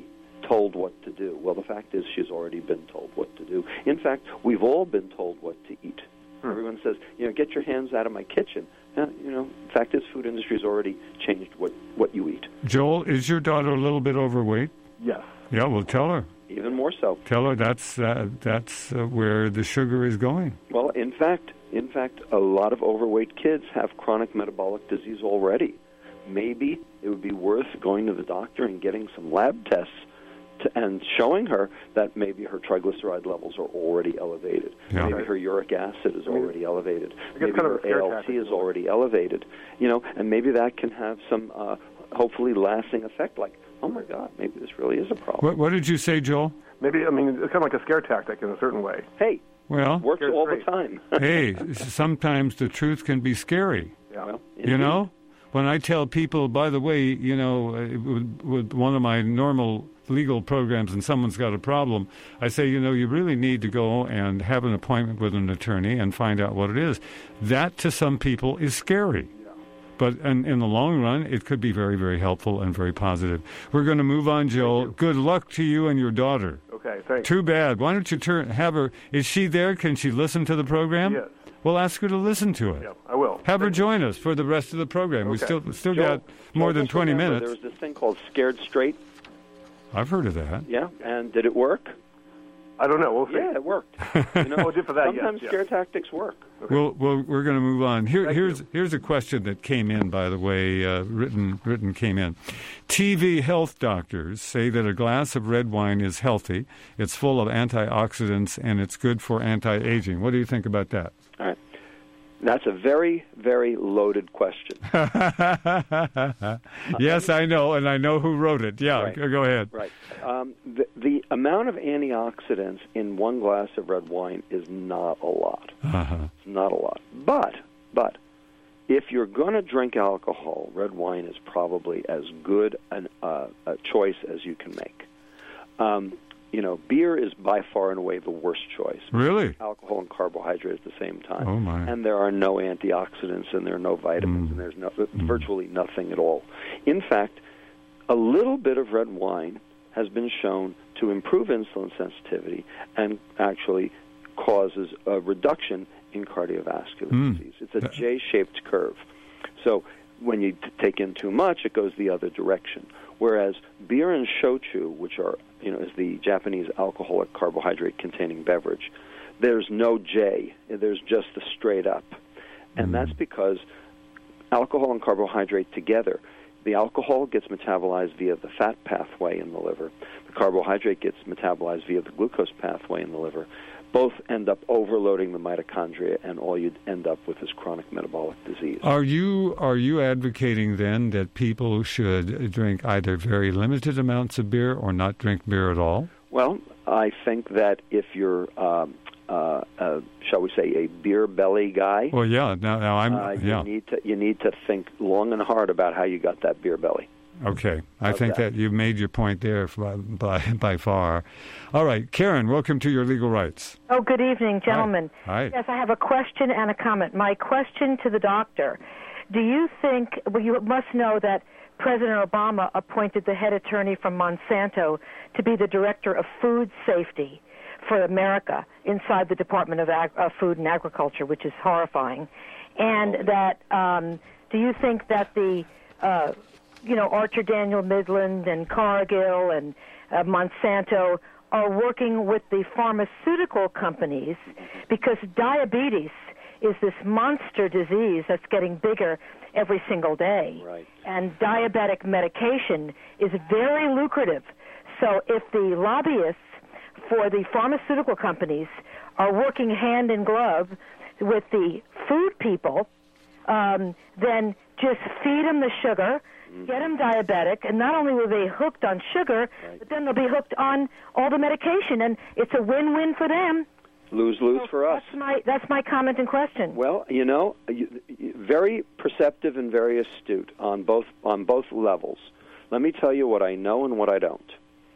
Speaker 2: told what to do. Well, the fact is she's already been told what to do. In fact, we've all been told what to eat. Hmm. Everyone says, you know, get your hands out of my kitchen. And, you know, the fact is food industry has already changed what, what you eat.
Speaker 1: Joel, is your daughter a little bit overweight?
Speaker 4: Yes.
Speaker 1: Yeah, well, tell her.
Speaker 2: Even more so.
Speaker 1: Tell her that's uh, that's uh, where the sugar is going.
Speaker 2: Well, in fact, in fact, a lot of overweight kids have chronic metabolic disease already. Maybe it would be worth going to the doctor and getting some lab tests to, and showing her that maybe her triglyceride levels are already elevated.
Speaker 1: Yeah.
Speaker 2: Maybe her uric acid is already elevated. Maybe
Speaker 4: kind of
Speaker 2: her A L T is already elevated. You know, and maybe that can have some uh, hopefully lasting effect. Like, oh my God, maybe this really is a problem.
Speaker 1: What, what did you say, Joel?
Speaker 4: Maybe, I mean, it's kind of like a scare tactic in a certain way.
Speaker 2: Hey,
Speaker 1: well,
Speaker 2: works all
Speaker 4: straight.
Speaker 2: the time.
Speaker 1: hey, sometimes the truth can be scary.
Speaker 4: Yeah.
Speaker 2: Well,
Speaker 1: You know, when I tell people, by the way, you know, uh, with, with one of my normal legal programs and someone's got a problem, I say, you know, you really need to go and have an appointment with an attorney and find out what it is. That, to some people, is scary.
Speaker 4: Yeah.
Speaker 1: But in, in the long run, it could be very, very helpful and very positive. We're going to move on, Joel. Good luck to you and your daughter.
Speaker 4: Okay, thanks.
Speaker 1: Too bad. Why don't you turn, have her, is she there? Can she listen to the program?
Speaker 4: Yes.
Speaker 1: Well, ask her to listen to it.
Speaker 4: Yeah, I will.
Speaker 1: Have her join us for the rest of the program. We
Speaker 4: Okay.
Speaker 1: still still
Speaker 2: Joel,
Speaker 1: got more
Speaker 2: Joel,
Speaker 1: than
Speaker 2: just
Speaker 1: twenty
Speaker 2: remember,
Speaker 1: minutes.
Speaker 2: There was this thing called Scared Straight.
Speaker 1: I've heard of that.
Speaker 2: Yeah, and did it work?
Speaker 4: I don't know. We'll see.
Speaker 2: Yeah, it worked. You know,
Speaker 4: Oh, for that, yes,
Speaker 2: sometimes
Speaker 4: yes.
Speaker 2: scare tactics work.
Speaker 1: Well, well, we're going to move on. Here,
Speaker 4: Thank
Speaker 1: here's
Speaker 4: you.
Speaker 1: here's a question that came in, by the way, uh, written written came in. T V health doctors say that a glass of red wine is healthy. It's full of antioxidants and it's good for anti-aging. What do you think about that?
Speaker 2: All right. That's a very, very loaded question.
Speaker 1: Yes, I know, and I know who wrote it. Yeah,
Speaker 2: Right.
Speaker 1: go ahead.
Speaker 2: Right. Um, the, the amount of antioxidants in one glass of red wine is not a lot.
Speaker 1: Uh-huh.
Speaker 2: It's not a lot. But, but, if you're going to drink alcohol, red wine is probably as good an, uh, a choice as you can make. Um, you know, beer is by far and away the worst choice.
Speaker 1: Really?
Speaker 2: Alcohol and carbohydrate at the same time.
Speaker 1: Oh, my.
Speaker 2: And there are no antioxidants and there are no vitamins
Speaker 1: Mm.
Speaker 2: and there's no, virtually nothing at all. In fact, a little bit of red wine has been shown to improve insulin sensitivity and actually causes a reduction in cardiovascular
Speaker 1: Mm.
Speaker 2: disease. It's a J-shaped curve. So when you t- take in too much, it goes the other direction. Whereas beer and shochu, which are, you know, is the Japanese alcoholic carbohydrate-containing beverage, there's no J. There's just the straight up. And
Speaker 1: Mm.
Speaker 2: that's because alcohol and carbohydrate together, the alcohol gets metabolized via the fat pathway in the liver. The carbohydrate gets metabolized via the glucose pathway in the liver. Both end up overloading the mitochondria, and all you end up with is chronic metabolic disease.
Speaker 1: Are you are you advocating then that people should drink either very limited amounts of beer or not drink beer at all?
Speaker 2: Well, I think that if you're, um, uh, uh, shall we say, a beer belly guy,
Speaker 1: Well, yeah. Now, now I'm
Speaker 2: uh, you
Speaker 1: yeah.
Speaker 2: need to you need to think long and hard about how you got that beer belly.
Speaker 1: Okay, I
Speaker 2: How's
Speaker 1: think
Speaker 2: that?
Speaker 1: that you've made your point there by, by by far. All right, Karen, welcome to Your Legal Rights.
Speaker 5: Oh, good evening, gentlemen.
Speaker 1: Hi.
Speaker 5: Yes, I have a question and a comment. My question to the doctor, do you think, well, you must know that President Obama appointed the head attorney from Monsanto to be the director of food safety for America inside the Department of Ag- uh, Food and Agriculture, which is horrifying. And that, um, do you think that the, uh, you know, Archer Daniel Midland and Cargill and uh, Monsanto are working with the pharmaceutical companies because diabetes is this monster disease that's getting bigger every single day.
Speaker 2: Right.
Speaker 5: And diabetic medication is very lucrative. So if the lobbyists for the pharmaceutical companies are working hand in glove with the food people, um, then just feed them the sugar, get them diabetic, and not only will they be hooked on sugar,
Speaker 2: Right.
Speaker 5: but then they'll be hooked on all the medication, and it's a win-win for them.
Speaker 2: Lose-lose
Speaker 5: So
Speaker 2: for us.
Speaker 5: That's my that's my comment and question.
Speaker 2: Well, you know, you, you, very perceptive and very astute on both on both levels. Let me tell you what I know and what I don't.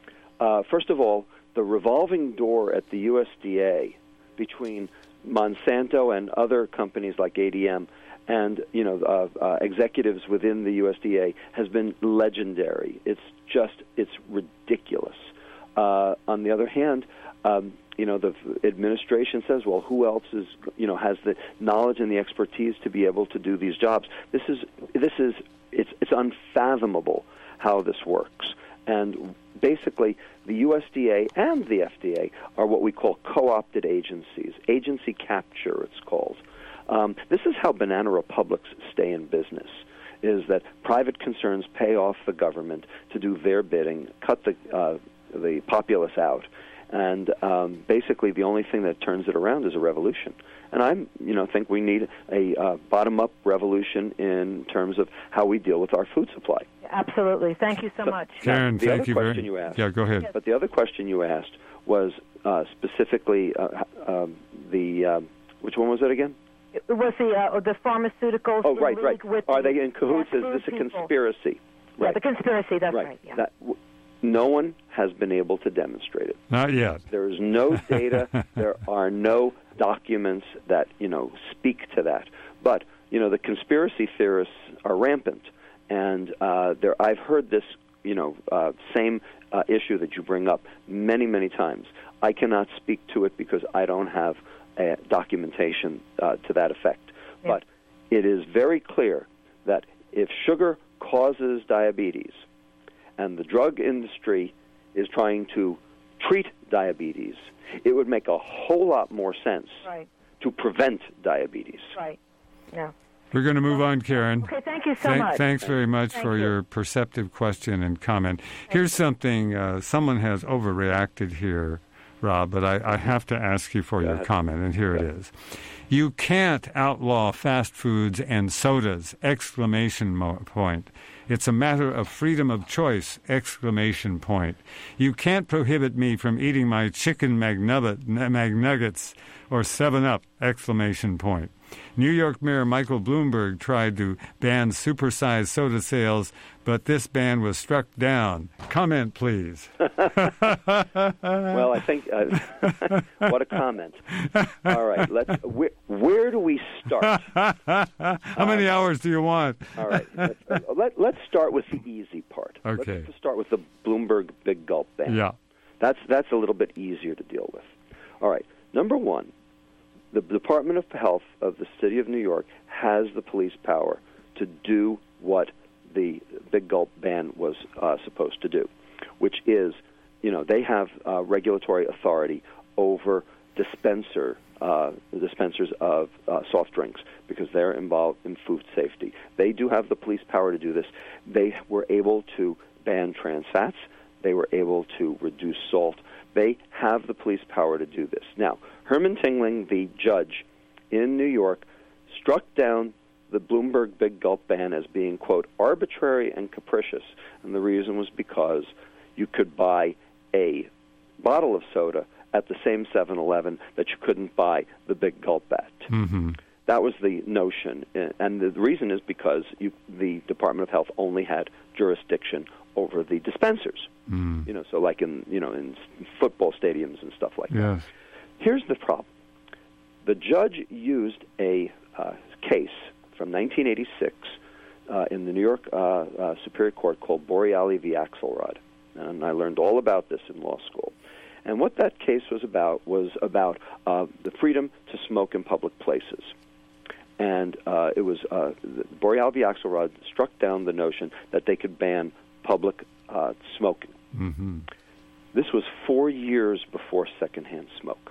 Speaker 2: Uh, first of all, the revolving door at the U S D A between Monsanto and other companies like A D M and you know uh, uh, executives within the U S D A has been legendary. It's just it's ridiculous. uh, on the other hand, um, you know, the administration says, well, who else is, you know, has the knowledge and the expertise to be able to do these jobs? This is, this is, it's, it's unfathomable how this works. And basically, the U S D A and the F D A are what we call co-opted agencies. Agency capture, it's called. Um, this is how banana republics stay in business, is that private concerns pay off the government to do their bidding, cut the, uh, the populace out. And um, basically, the only thing that turns it around is a revolution. And I, you know, think we need a uh, bottom-up revolution in terms of how we deal with our food supply.
Speaker 5: Absolutely. Thank you so
Speaker 2: but,
Speaker 5: much.
Speaker 1: Karen,
Speaker 2: the
Speaker 1: thank
Speaker 2: other
Speaker 1: you
Speaker 2: question
Speaker 1: very
Speaker 2: you asked.
Speaker 1: Yeah, go ahead.
Speaker 2: But the other question you asked was uh, specifically uh, um, the um, which one was it again?
Speaker 5: It was the uh, the pharmaceuticals.
Speaker 2: Oh, right, right.
Speaker 5: With
Speaker 2: Are
Speaker 5: the
Speaker 2: they in cahoots? Is this a
Speaker 5: people.
Speaker 2: conspiracy?
Speaker 5: Yeah,
Speaker 2: Right.
Speaker 5: the conspiracy. That's right.
Speaker 2: right.
Speaker 5: Yeah.
Speaker 2: That, w- no one has been able to demonstrate it.
Speaker 1: Not yet.
Speaker 2: There is no data. There are no documents that, you know, speak to that. But, you know, the conspiracy theorists are rampant. And uh, there, I've heard this, you know, uh, same uh, issue that you bring up many, many times. I cannot speak to it because I don't have uh, documentation uh, to that effect.
Speaker 5: Yeah.
Speaker 2: But it is very clear that if sugar causes diabetes, and the drug industry is trying to treat diabetes, it would make a whole lot more sense
Speaker 5: Right.
Speaker 2: to prevent diabetes.
Speaker 5: Right. Yeah.
Speaker 1: We're going to move on, Karen.
Speaker 5: Okay, thank you so
Speaker 1: Thank,
Speaker 5: much.
Speaker 1: Thanks very much
Speaker 5: Thank
Speaker 1: for
Speaker 5: you.
Speaker 1: your perceptive question and comment. Here's something, uh, someone has overreacted here, Rob, but I, I have to ask you for
Speaker 2: Go
Speaker 1: your
Speaker 2: ahead.
Speaker 1: comment, and here it is. You can't outlaw fast foods and sodas, exclamation mo- point. It's a matter of freedom of choice, exclamation point. You can't prohibit me from eating my chicken McNugget, McNuggets or seven up, exclamation point. New York Mayor Michael Bloomberg tried to ban supersized soda sales, but this ban was struck down. Comment, please.
Speaker 2: Well, I think, uh, what a comment. All right, let's. Where, where do we start?
Speaker 1: How many uh, hours do you want?
Speaker 2: All right, let's, uh, let, let's start with the easy part.
Speaker 1: Okay.
Speaker 2: Let's start with the Bloomberg Big Gulp ban.
Speaker 1: Yeah.
Speaker 2: That's, that's a little bit easier to deal with. All right, number one, the Department of Health of the City of New York has the police power to do what the Big Gulp ban was uh, supposed to do, which is, you know, they have uh, regulatory authority over dispenser uh, dispensers of uh, soft drinks because they're involved in food safety. They do have the police power to do this. They were able to ban trans fats. They were able to reduce salt. They have the police power to do this. Now, Herman Tingling, the judge in New York, struck down the Bloomberg Big Gulp ban as being, quote, arbitrary and capricious. And the reason was because you could buy a bottle of soda at the same seven eleven that you couldn't buy the Big Gulp at.
Speaker 1: Mm-hmm.
Speaker 2: That was the notion. And the reason is because you, the Department of Health only had jurisdiction over the dispensers.
Speaker 1: Mm.
Speaker 2: You know, so like in, you know, in football stadiums and stuff like
Speaker 1: Yes.
Speaker 2: that. Here's the problem. The judge used a uh, case from nineteen eighty-six uh, in the New York uh, uh, Superior Court called Boreali v. Axelrod. And I learned all about this in law school. And what that case was about was about uh, the freedom to smoke in public places. And uh, it was uh, Boreali v. Axelrod struck down the notion that they could ban public uh, smoking.
Speaker 1: Mm-hmm.
Speaker 2: This was four years before secondhand smoke.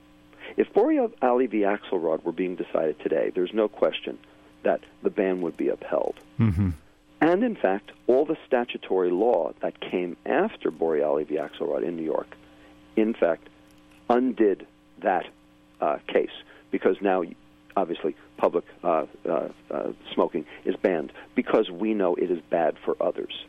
Speaker 2: If Boreali v. Axelrod were being decided today, there's no question that the ban would be upheld.
Speaker 1: Mm-hmm.
Speaker 2: And, in fact, all the statutory law that came after Boreali v. Axelrod in New York, in fact, undid that uh, case because now, obviously, public uh, uh, uh, smoking is banned because we know it is bad for others.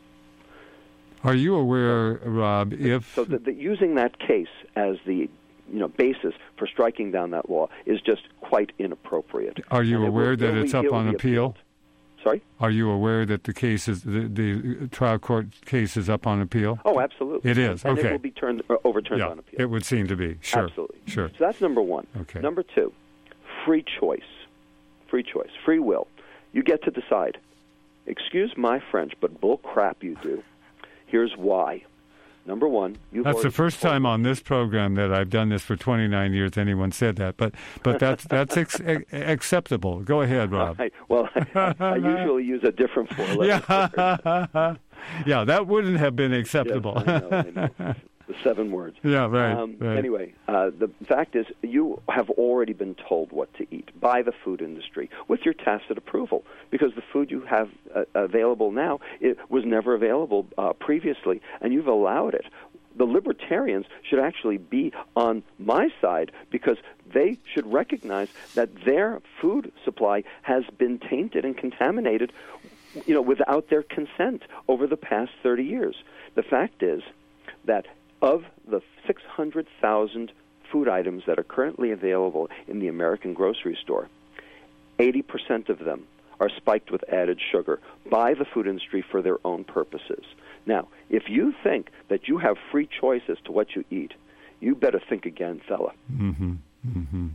Speaker 1: Are you aware, Rob, if...
Speaker 2: So the, the, using that case as the you know basis for striking down that law is just quite inappropriate.
Speaker 1: Are you
Speaker 2: And it
Speaker 1: aware
Speaker 2: will-
Speaker 1: that
Speaker 2: it will
Speaker 1: it's
Speaker 2: be-
Speaker 1: up
Speaker 2: it will
Speaker 1: on
Speaker 2: be
Speaker 1: appeal?
Speaker 2: appealed. Sorry?
Speaker 1: Are you aware that the case is, the, the trial court case is up on appeal?
Speaker 2: Oh, absolutely.
Speaker 1: It is,
Speaker 2: and
Speaker 1: okay.
Speaker 2: it will be turned uh, overturned
Speaker 1: Yeah,
Speaker 2: on appeal.
Speaker 1: it would seem to be. Sure.
Speaker 2: Absolutely.
Speaker 1: Sure.
Speaker 2: So that's number one.
Speaker 1: Okay.
Speaker 2: Number two, free choice. Free choice. Free will. You get to decide. Excuse my French, but bull crap you do. Here's why. Number one, you've
Speaker 1: That's the first time on this program that I've done this for twenty-nine years anyone said that, but but that's that's ex- acceptable. Go ahead, Rob.
Speaker 2: Right. Well, I, I usually use a different four-letter
Speaker 1: yeah. word. Yeah, that wouldn't have been acceptable.
Speaker 2: Yes, I know, I know. The seven words.
Speaker 1: Yeah, right.
Speaker 2: Um,
Speaker 1: right.
Speaker 2: Anyway, uh, the fact is you have already been told what to eat by the food industry with your tacit approval, because the food you have uh, available now, it was never available uh, previously, and you've allowed it. The libertarians should actually be on my side, because they should recognize that their food supply has been tainted and contaminated, you know, without their consent over the past thirty years. The fact is that of the six hundred thousand food items that are currently available in the American grocery store, eighty percent of them are spiked with added sugar by the food industry for their own purposes. Now, if you think that you have free choice as to what you eat, you better think again, fella.
Speaker 1: Mm-hmm. Mm-hmm.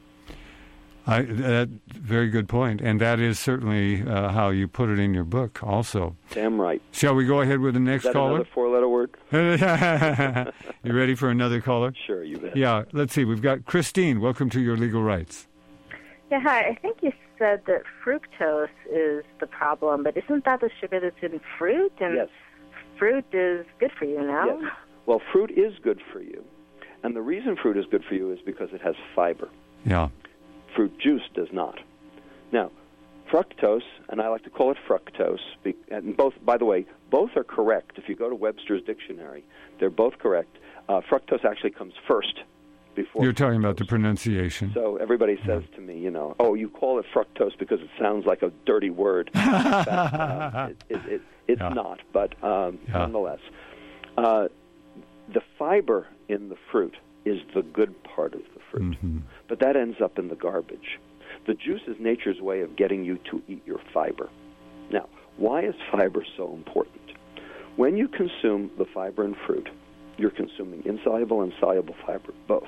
Speaker 1: I, that very good point, and that is certainly uh, how you put it in your book also.
Speaker 2: Damn right.
Speaker 1: Shall we go ahead with the next
Speaker 2: Is that
Speaker 1: caller?
Speaker 2: Another four-letter word?
Speaker 1: You ready for another caller?
Speaker 2: Sure, you bet.
Speaker 1: Yeah, let's see. We've got Christine. Welcome to Your Legal Rights.
Speaker 6: Yeah, hi. I think you said that fructose is the problem, but isn't that the sugar that's in fruit? And
Speaker 2: yes.
Speaker 6: Fruit is good for you now?
Speaker 2: Yes. Well, fruit is good for you, and the reason fruit is good for you is because it has fiber.
Speaker 1: Yeah.
Speaker 2: Fruit juice does not. Now, fructose, and I like to call it fructose, and both, by the way, both are correct. If you go to Webster's dictionary, they're both correct. Uh, fructose actually comes first before
Speaker 1: You're talking
Speaker 2: fructose.
Speaker 1: about the pronunciation.
Speaker 2: So everybody says yeah. to me, you know, oh, you call it fructose because it sounds like a dirty word. In fact, uh, it, it, it, it's yeah. not, but um, yeah. nonetheless. Uh, the fiber in the fruit is the good part of the fruit, mm-hmm. but that ends up in the garbage. The juice is nature's way of getting you to eat your fiber. Now, why is fiber so important? When you consume the fiber in fruit, you're consuming insoluble and soluble fiber, both.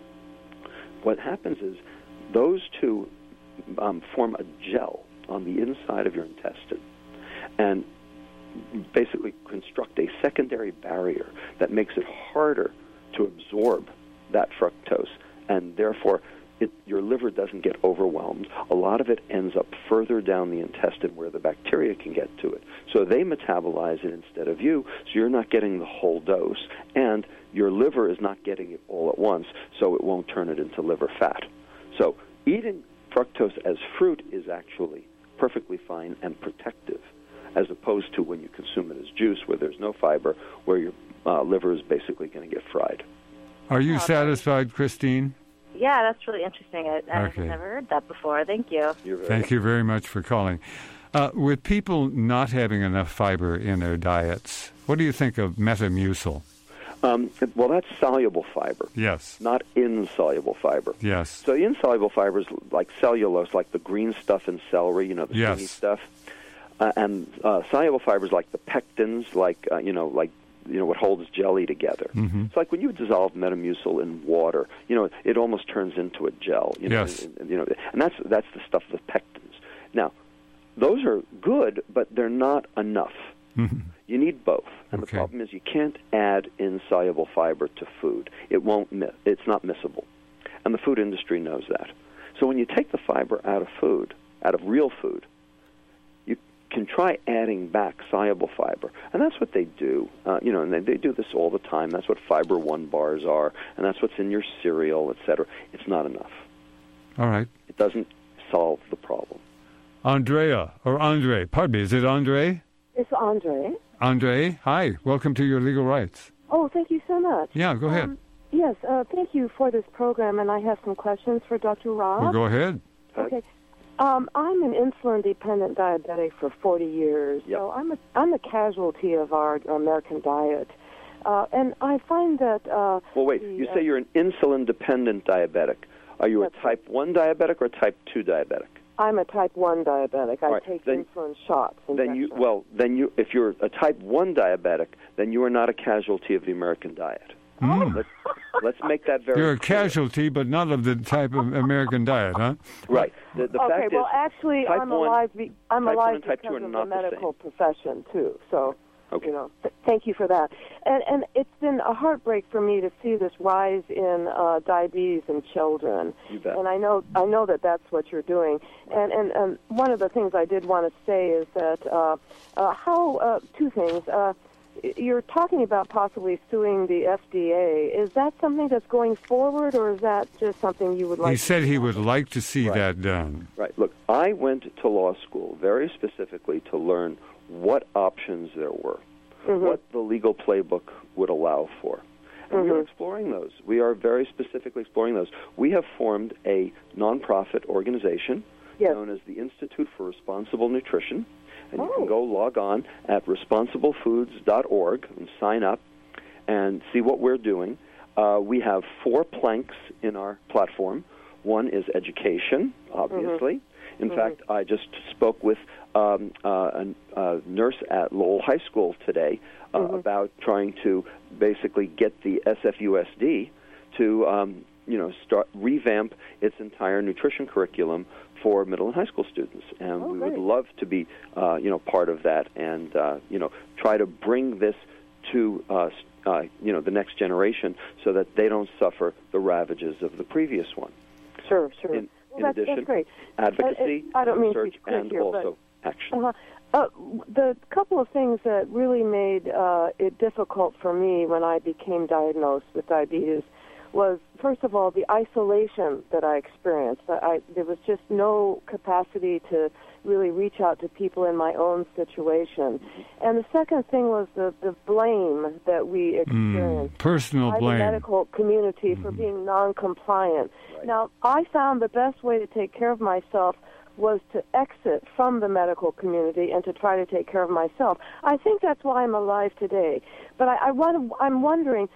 Speaker 2: What happens is those two um, form a gel on the inside of your intestine and basically construct a secondary barrier that makes it harder to absorb that fructose, and therefore it, your liver doesn't get overwhelmed. A lot of it ends up further down the intestine where the bacteria can get to it. So they metabolize it instead of you, so you're not getting the whole dose, and your liver is not getting it all at once, so it won't turn it into liver fat. So eating fructose as fruit is actually perfectly fine and protective, as opposed to when you consume it as juice where there's no fiber, where your uh, liver is basically going to get fried.
Speaker 1: Are you oh, satisfied, Christine?
Speaker 6: Yeah, that's really interesting. I, I've
Speaker 1: okay.
Speaker 6: never heard that before. Thank you.
Speaker 1: Thank you very much for calling. Uh, with people not having enough fiber in their diets, what do you think of Metamucil?
Speaker 2: Um, well, that's soluble fiber.
Speaker 1: Yes.
Speaker 2: Not insoluble fiber.
Speaker 1: Yes.
Speaker 2: So the insoluble fibers, like cellulose, like the green stuff in celery, you know, the
Speaker 1: yes.
Speaker 2: stringy stuff, uh, and uh, soluble fibers like the pectins, like uh, you know, like you know what holds jelly together.
Speaker 1: Mm-hmm.
Speaker 2: It's like when you dissolve Metamucil in water, you know, it almost turns into a gel. You know,
Speaker 1: yes.
Speaker 2: and, and, you know, and that's that's the stuff of pectins. Now, those are good, but they're not enough.
Speaker 1: Mm-hmm.
Speaker 2: You need both, and
Speaker 1: okay.
Speaker 2: the problem is you can't add insoluble fiber to food. It won't. It's not miscible, and the food industry knows that. So when you take the fiber out of food, out of real food, you can try adding back soluble fiber, and that's what they do. Uh, you know, and they, they do this all the time. That's what Fiber One bars are, and that's what's in your cereal, et cetera. It's not enough.
Speaker 1: All right.
Speaker 2: It doesn't solve the problem.
Speaker 1: Andrea or Andre? Pardon me. Is it Andre?
Speaker 7: It's Andre.
Speaker 1: Andre, hi. Welcome to Your Legal Rights.
Speaker 7: Oh, thank you so much.
Speaker 1: Yeah, go ahead.
Speaker 7: Um, yes, uh, thank you for this program, and I have some questions for Doctor Rob.
Speaker 1: Well, go ahead.
Speaker 7: Okay. Um, I'm an insulin-dependent diabetic for forty years,
Speaker 2: yep.
Speaker 7: so I'm a, I'm a casualty of our American diet. Uh, and I find that... Uh,
Speaker 2: well, wait,
Speaker 7: the,
Speaker 2: you say
Speaker 7: uh,
Speaker 2: you're an insulin-dependent diabetic. Are you a type one diabetic or a type two diabetic?
Speaker 7: I'm a type one diabetic. I
Speaker 2: right.
Speaker 7: take
Speaker 2: then,
Speaker 7: insulin shots.
Speaker 2: Then you, well, then you, if you're a type one diabetic, then you are not a casualty of the American diet.
Speaker 1: Mm.
Speaker 2: Let's, let's make that very
Speaker 1: You're a
Speaker 2: clear.
Speaker 1: Casualty, but not of the type of American diet, huh?
Speaker 2: Right. The, the
Speaker 7: okay,
Speaker 2: fact
Speaker 7: well,
Speaker 2: is,
Speaker 7: actually,
Speaker 2: type
Speaker 7: I'm
Speaker 2: one,
Speaker 7: alive, be, I'm
Speaker 2: type
Speaker 7: alive
Speaker 2: one and type
Speaker 7: because
Speaker 2: two are
Speaker 7: of
Speaker 2: not
Speaker 7: the medical
Speaker 2: the
Speaker 7: profession, too. So
Speaker 2: Okay.
Speaker 7: You know, th- thank you for that. And and it's been a heartbreak for me to see this rise in uh, diabetes in children.
Speaker 2: You bet.
Speaker 7: And I know I know that that's what you're doing. And and um, one of the things I did want to say is that uh, uh, how uh, two things. Uh, You're talking about possibly suing the F D A. Is that something that's going forward, or is that just something you would like
Speaker 1: He
Speaker 7: to
Speaker 1: said
Speaker 7: do?
Speaker 1: he would like to see
Speaker 2: Right.
Speaker 1: that done.
Speaker 2: Right. Look, I went to law school very specifically to learn what options there were,
Speaker 7: Mhm.
Speaker 2: what the legal playbook would allow for. And we are exploring those. We are very specifically exploring those. We have formed a nonprofit organization
Speaker 7: Yes.
Speaker 2: known as the Institute for Responsible Nutrition. And you
Speaker 7: Oh.
Speaker 2: can go log on at responsible foods dot org and sign up and see what we're doing. Uh, we have four planks in our platform. One is education, obviously. In
Speaker 7: Mhm.
Speaker 2: fact, I just spoke with um, uh, a, a nurse at Lowell High School today uh,
Speaker 7: Mhm.
Speaker 2: about trying to basically get the S F U S D to um, you know start revamp its entire nutrition curriculum for middle and high school students, and
Speaker 7: Oh,
Speaker 2: we
Speaker 7: great.
Speaker 2: would love to be, uh, you know, part of that, and uh, you know, try to bring this to, uh, uh, you know, the next generation, so that they don't suffer the ravages of the previous one.
Speaker 7: Sure, sure.
Speaker 2: In,
Speaker 7: well,
Speaker 2: in
Speaker 7: that's,
Speaker 2: addition,
Speaker 7: that's great.
Speaker 2: advocacy,
Speaker 7: Uh, I don't mean to be
Speaker 2: research,
Speaker 7: quick
Speaker 2: and
Speaker 7: here, but-
Speaker 2: also action.
Speaker 7: Uh-huh. Uh, the couple of things that really made uh, it difficult for me when I became diagnosed with diabetes was, first of all, the isolation that I experienced. I, I, there was just no capacity to really reach out to people in my own situation. And the second thing was the, the blame that we experienced
Speaker 1: Mm, personal
Speaker 7: by
Speaker 1: blame.
Speaker 7: the medical community for
Speaker 1: Mhm.
Speaker 7: being non-compliant.
Speaker 2: Right.
Speaker 7: Now, I found the best way to take care of myself was to exit from the medical community and to try to take care of myself. I think that's why I'm alive today. But I, I want to, I'm wondering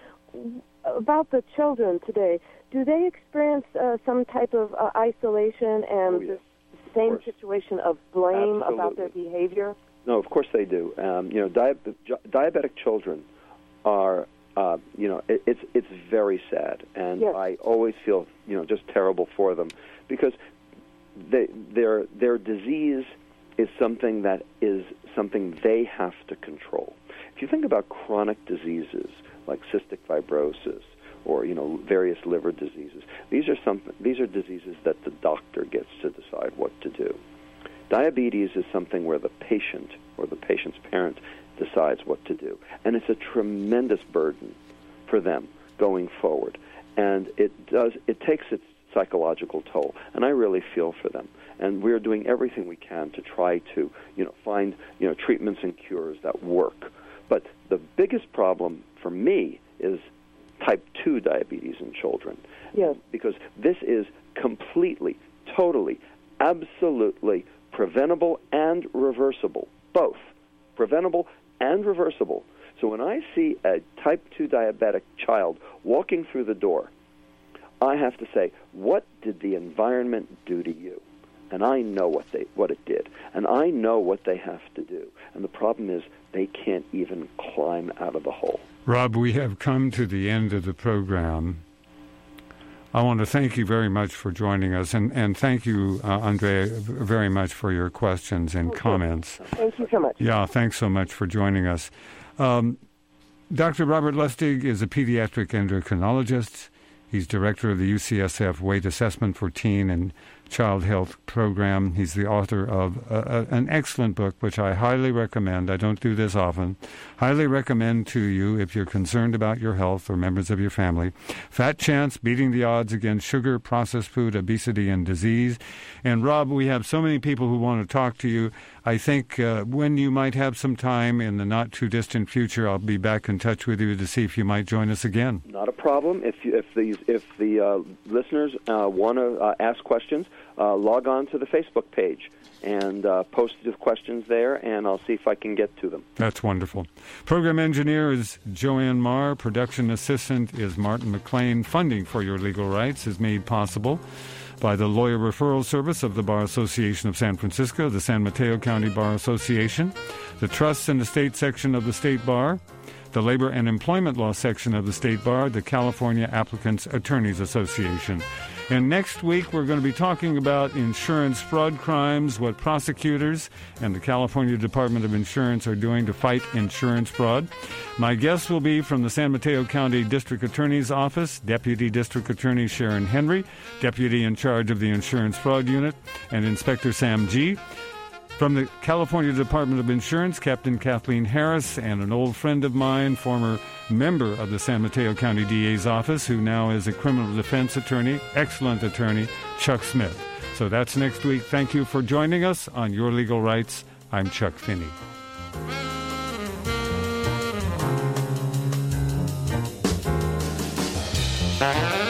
Speaker 7: about the children today. Do they experience uh, some type of uh, isolation and
Speaker 2: Oh, yes.
Speaker 7: the same
Speaker 2: course.
Speaker 7: situation of blame about their
Speaker 2: Absolutely.
Speaker 7: behavior?
Speaker 2: No, of course they do. Um, you know, di- diabetic children are, uh, you know, it, it's it's very sad, and
Speaker 7: Yes.
Speaker 2: I always feel, you know, just terrible for them, because they, their their disease is something that is something they have to control. If you think about chronic diseases like cystic fibrosis or, you know, various liver diseases, these are some these are diseases that the doctor gets to decide what to do. Diabetes is something where the patient or the patient's parent decides what to do, and it's a tremendous burden for them going forward, and it does it takes its psychological toll, and I really feel for them. And we're doing everything we can to try to, you know, find, you know, treatments and cures that work. But the biggest problem for me is type two diabetes in children.
Speaker 7: Yes.
Speaker 2: Because this is completely, totally, absolutely preventable and reversible. Both. Preventable and reversible. So when I see a type two diabetic child walking through the door, I have to say, what did the environment do to you? And I know what they what it did. And I know what they have to do. And the problem is they can't even climb out of the hole.
Speaker 1: Rob, we have come to the end of the program. I want to thank you very much for joining us, and, and thank you, uh, Andrea, very much for your questions and
Speaker 7: Okay.
Speaker 1: comments.
Speaker 7: Thank you so much.
Speaker 1: Yeah, thanks so much for joining us. Um, Doctor Robert Lustig is a pediatric endocrinologist. He's director of the U C S F Weight Assessment for Teen and Child Health Program. He's the author of a, a, an excellent book, which I highly recommend. I don't do this often. Highly recommend to you if you're concerned about your health or members of your family. Fat Chance, Beating the Odds Against Sugar, Processed Food, Obesity, and Disease. And Rob, we have so many people who want to talk to you. I think uh, when you might have some time in the not-too-distant future, I'll be back in touch with you to see if you might join us again.
Speaker 2: Not a problem. If you, if these if the uh, listeners uh, want to uh, ask questions, uh, log on to the Facebook page and uh, post the questions there, and I'll see if I can get to them.
Speaker 1: That's wonderful. Program engineer is Joanne Marr. Production assistant is Martin McLean. Funding for Your Legal Rights is made possible by the Lawyer Referral Service of the Bar Association of San Francisco, the San Mateo County Bar Association, the Trusts and Estate Section of the State Bar, the Labor and Employment Law Section of the State Bar, the California Applicants Attorneys Association. And next week, we're going to be talking about insurance fraud crimes, what prosecutors and the California Department of Insurance are doing to fight insurance fraud. My guests will be from the San Mateo County District Attorney's Office, Deputy District Attorney Sharon Henry, Deputy in charge of the Insurance Fraud Unit, and Inspector Sam G. From the California Department of Insurance, Captain Kathleen Harris, and an old friend of mine, former member of the San Mateo County D A's office, who now is a criminal defense attorney, excellent attorney, Chuck Smith. So that's next week. Thank you for joining us on Your Legal Rights. I'm Chuck Finney.
Speaker 8: Bye.